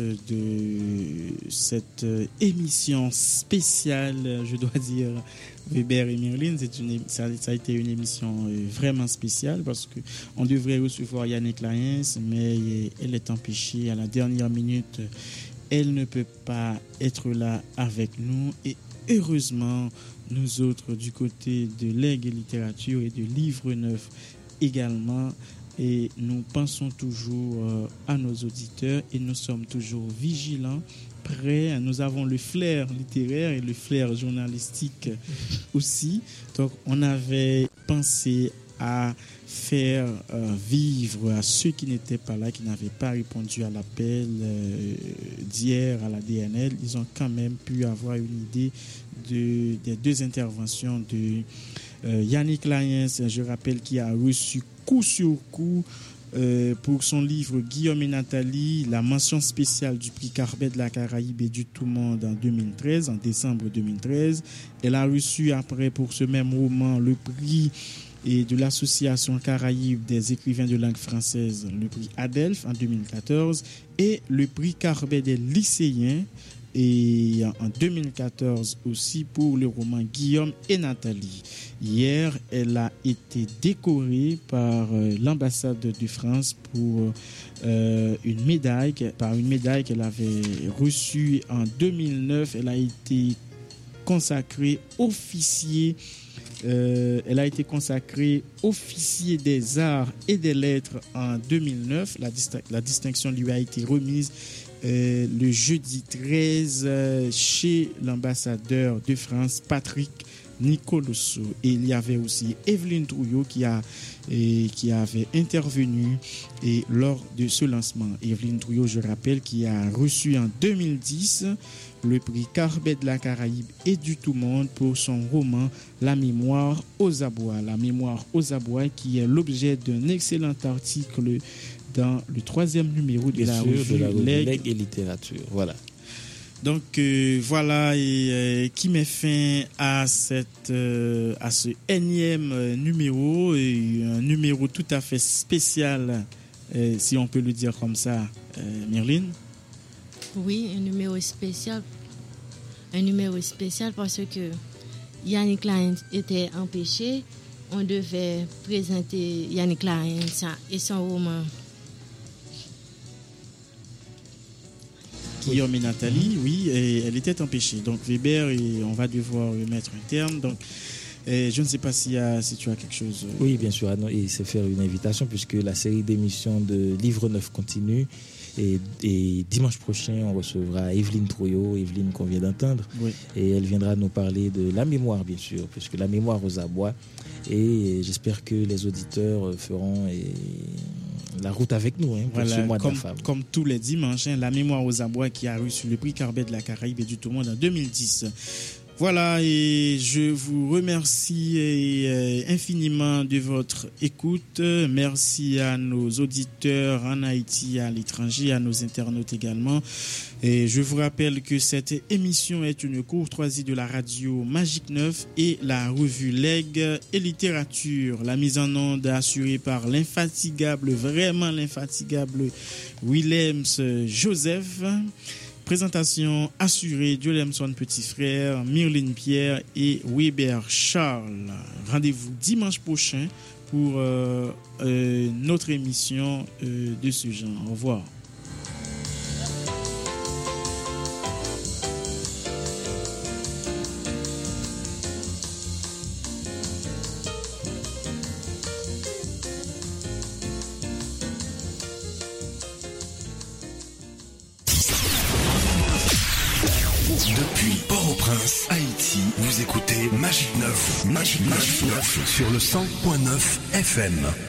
de cette émission spéciale, je dois dire, Weber et Merlin. Ça a été une émission vraiment spéciale parce qu'on devrait recevoir Yannick Lyens, mais elle est empêchée à la dernière minute. Elle ne peut pas être là avec nous et heureusement, nous autres du côté de Legs Littérature et de Livre Neuf également. Et nous pensons toujours à nos auditeurs et nous sommes toujours vigilants, prêts. Nous avons le flair littéraire et le flair journalistique aussi. Donc, on avait pensé à faire vivre à ceux qui n'étaient pas là, qui n'avaient pas répondu à l'appel d'hier à la DNL. Ils ont quand même pu avoir une idée des deux interventions de Yannick Lyens, je rappelle, qui a reçu coup sur coup pour son livre Guillaume et Nathalie, la mention spéciale du prix Carbet de la Caraïbe et du Tout Monde en 2013, en décembre 2013. Elle a reçu après pour ce même roman le prix de l'Association Caraïbe des écrivains de langue française, le prix Adelph en 2014 et le prix Carbet des lycéens et en 2014 aussi pour le roman Guillaume et Nathalie. Hier, elle a été décorée par l'ambassade de France pour une médaille qu'elle avait reçue en 2009. Elle a été consacrée officier. Elle a été consacrée officier des arts et des lettres en 2009. La distinction lui a été remise le jeudi 13 chez l'ambassadeur de France, Patrick Nicolosso. Et il y avait aussi Evelyne Trouillot qui avait intervenu lors de ce lancement. Evelyne Trouillot, je rappelle, qui a reçu en 2010 le prix Carbet de la Caraïbe et du Tout Monde pour son roman La mémoire aux abois. La mémoire aux abois qui est l'objet d'un excellent article dans le 3e numéro de la revue Legs et Littérature. Voilà. Donc voilà, qui met fin à ce énième numéro, et un numéro tout à fait spécial si on peut le dire comme ça, Myrline. Oui, un numéro spécial. Un numéro spécial parce que Yannick Klein était empêché. On devait présenter Yannick Klein et son roman. Guillaume et Nathalie, oui, et elle était empêchée. Donc Weber, et on va devoir mettre un terme. Donc, je ne sais pas si tu as quelque chose. Oui, bien sûr, et c'est faire une invitation puisque la série d'émissions de Livre Neuf continue. Et dimanche prochain, on recevra Evelyne Troyot, Evelyne qu'on vient d'entendre. Oui. Et elle viendra nous parler de la mémoire, bien sûr, puisque la mémoire aux abois. Et j'espère que les auditeurs feront la route avec nous pour ce mois de la femme. Comme tous les dimanches, la mémoire aux abois qui a reçu le prix Carbet de la Caraïbe et du Tout-Monde en 2010. Voilà, et je vous remercie infiniment de votre écoute. Merci à nos auditeurs en Haïti, à l'étranger, à nos internautes également. Et je vous rappelle que cette émission est une courtoisie de la radio Magique 9 et la revue Legs et Littérature. La mise en onde assurée par vraiment l'infatigable Willems Joseph. Présentation assurée Diolemson Petit Frère, Myrline Pierre et Weber Charles. Rendez-vous dimanche prochain pour notre émission de ce genre. Au revoir. Depuis Port-au-Prince, Haïti, vous écoutez Magique 9 sur le 100.9 FM.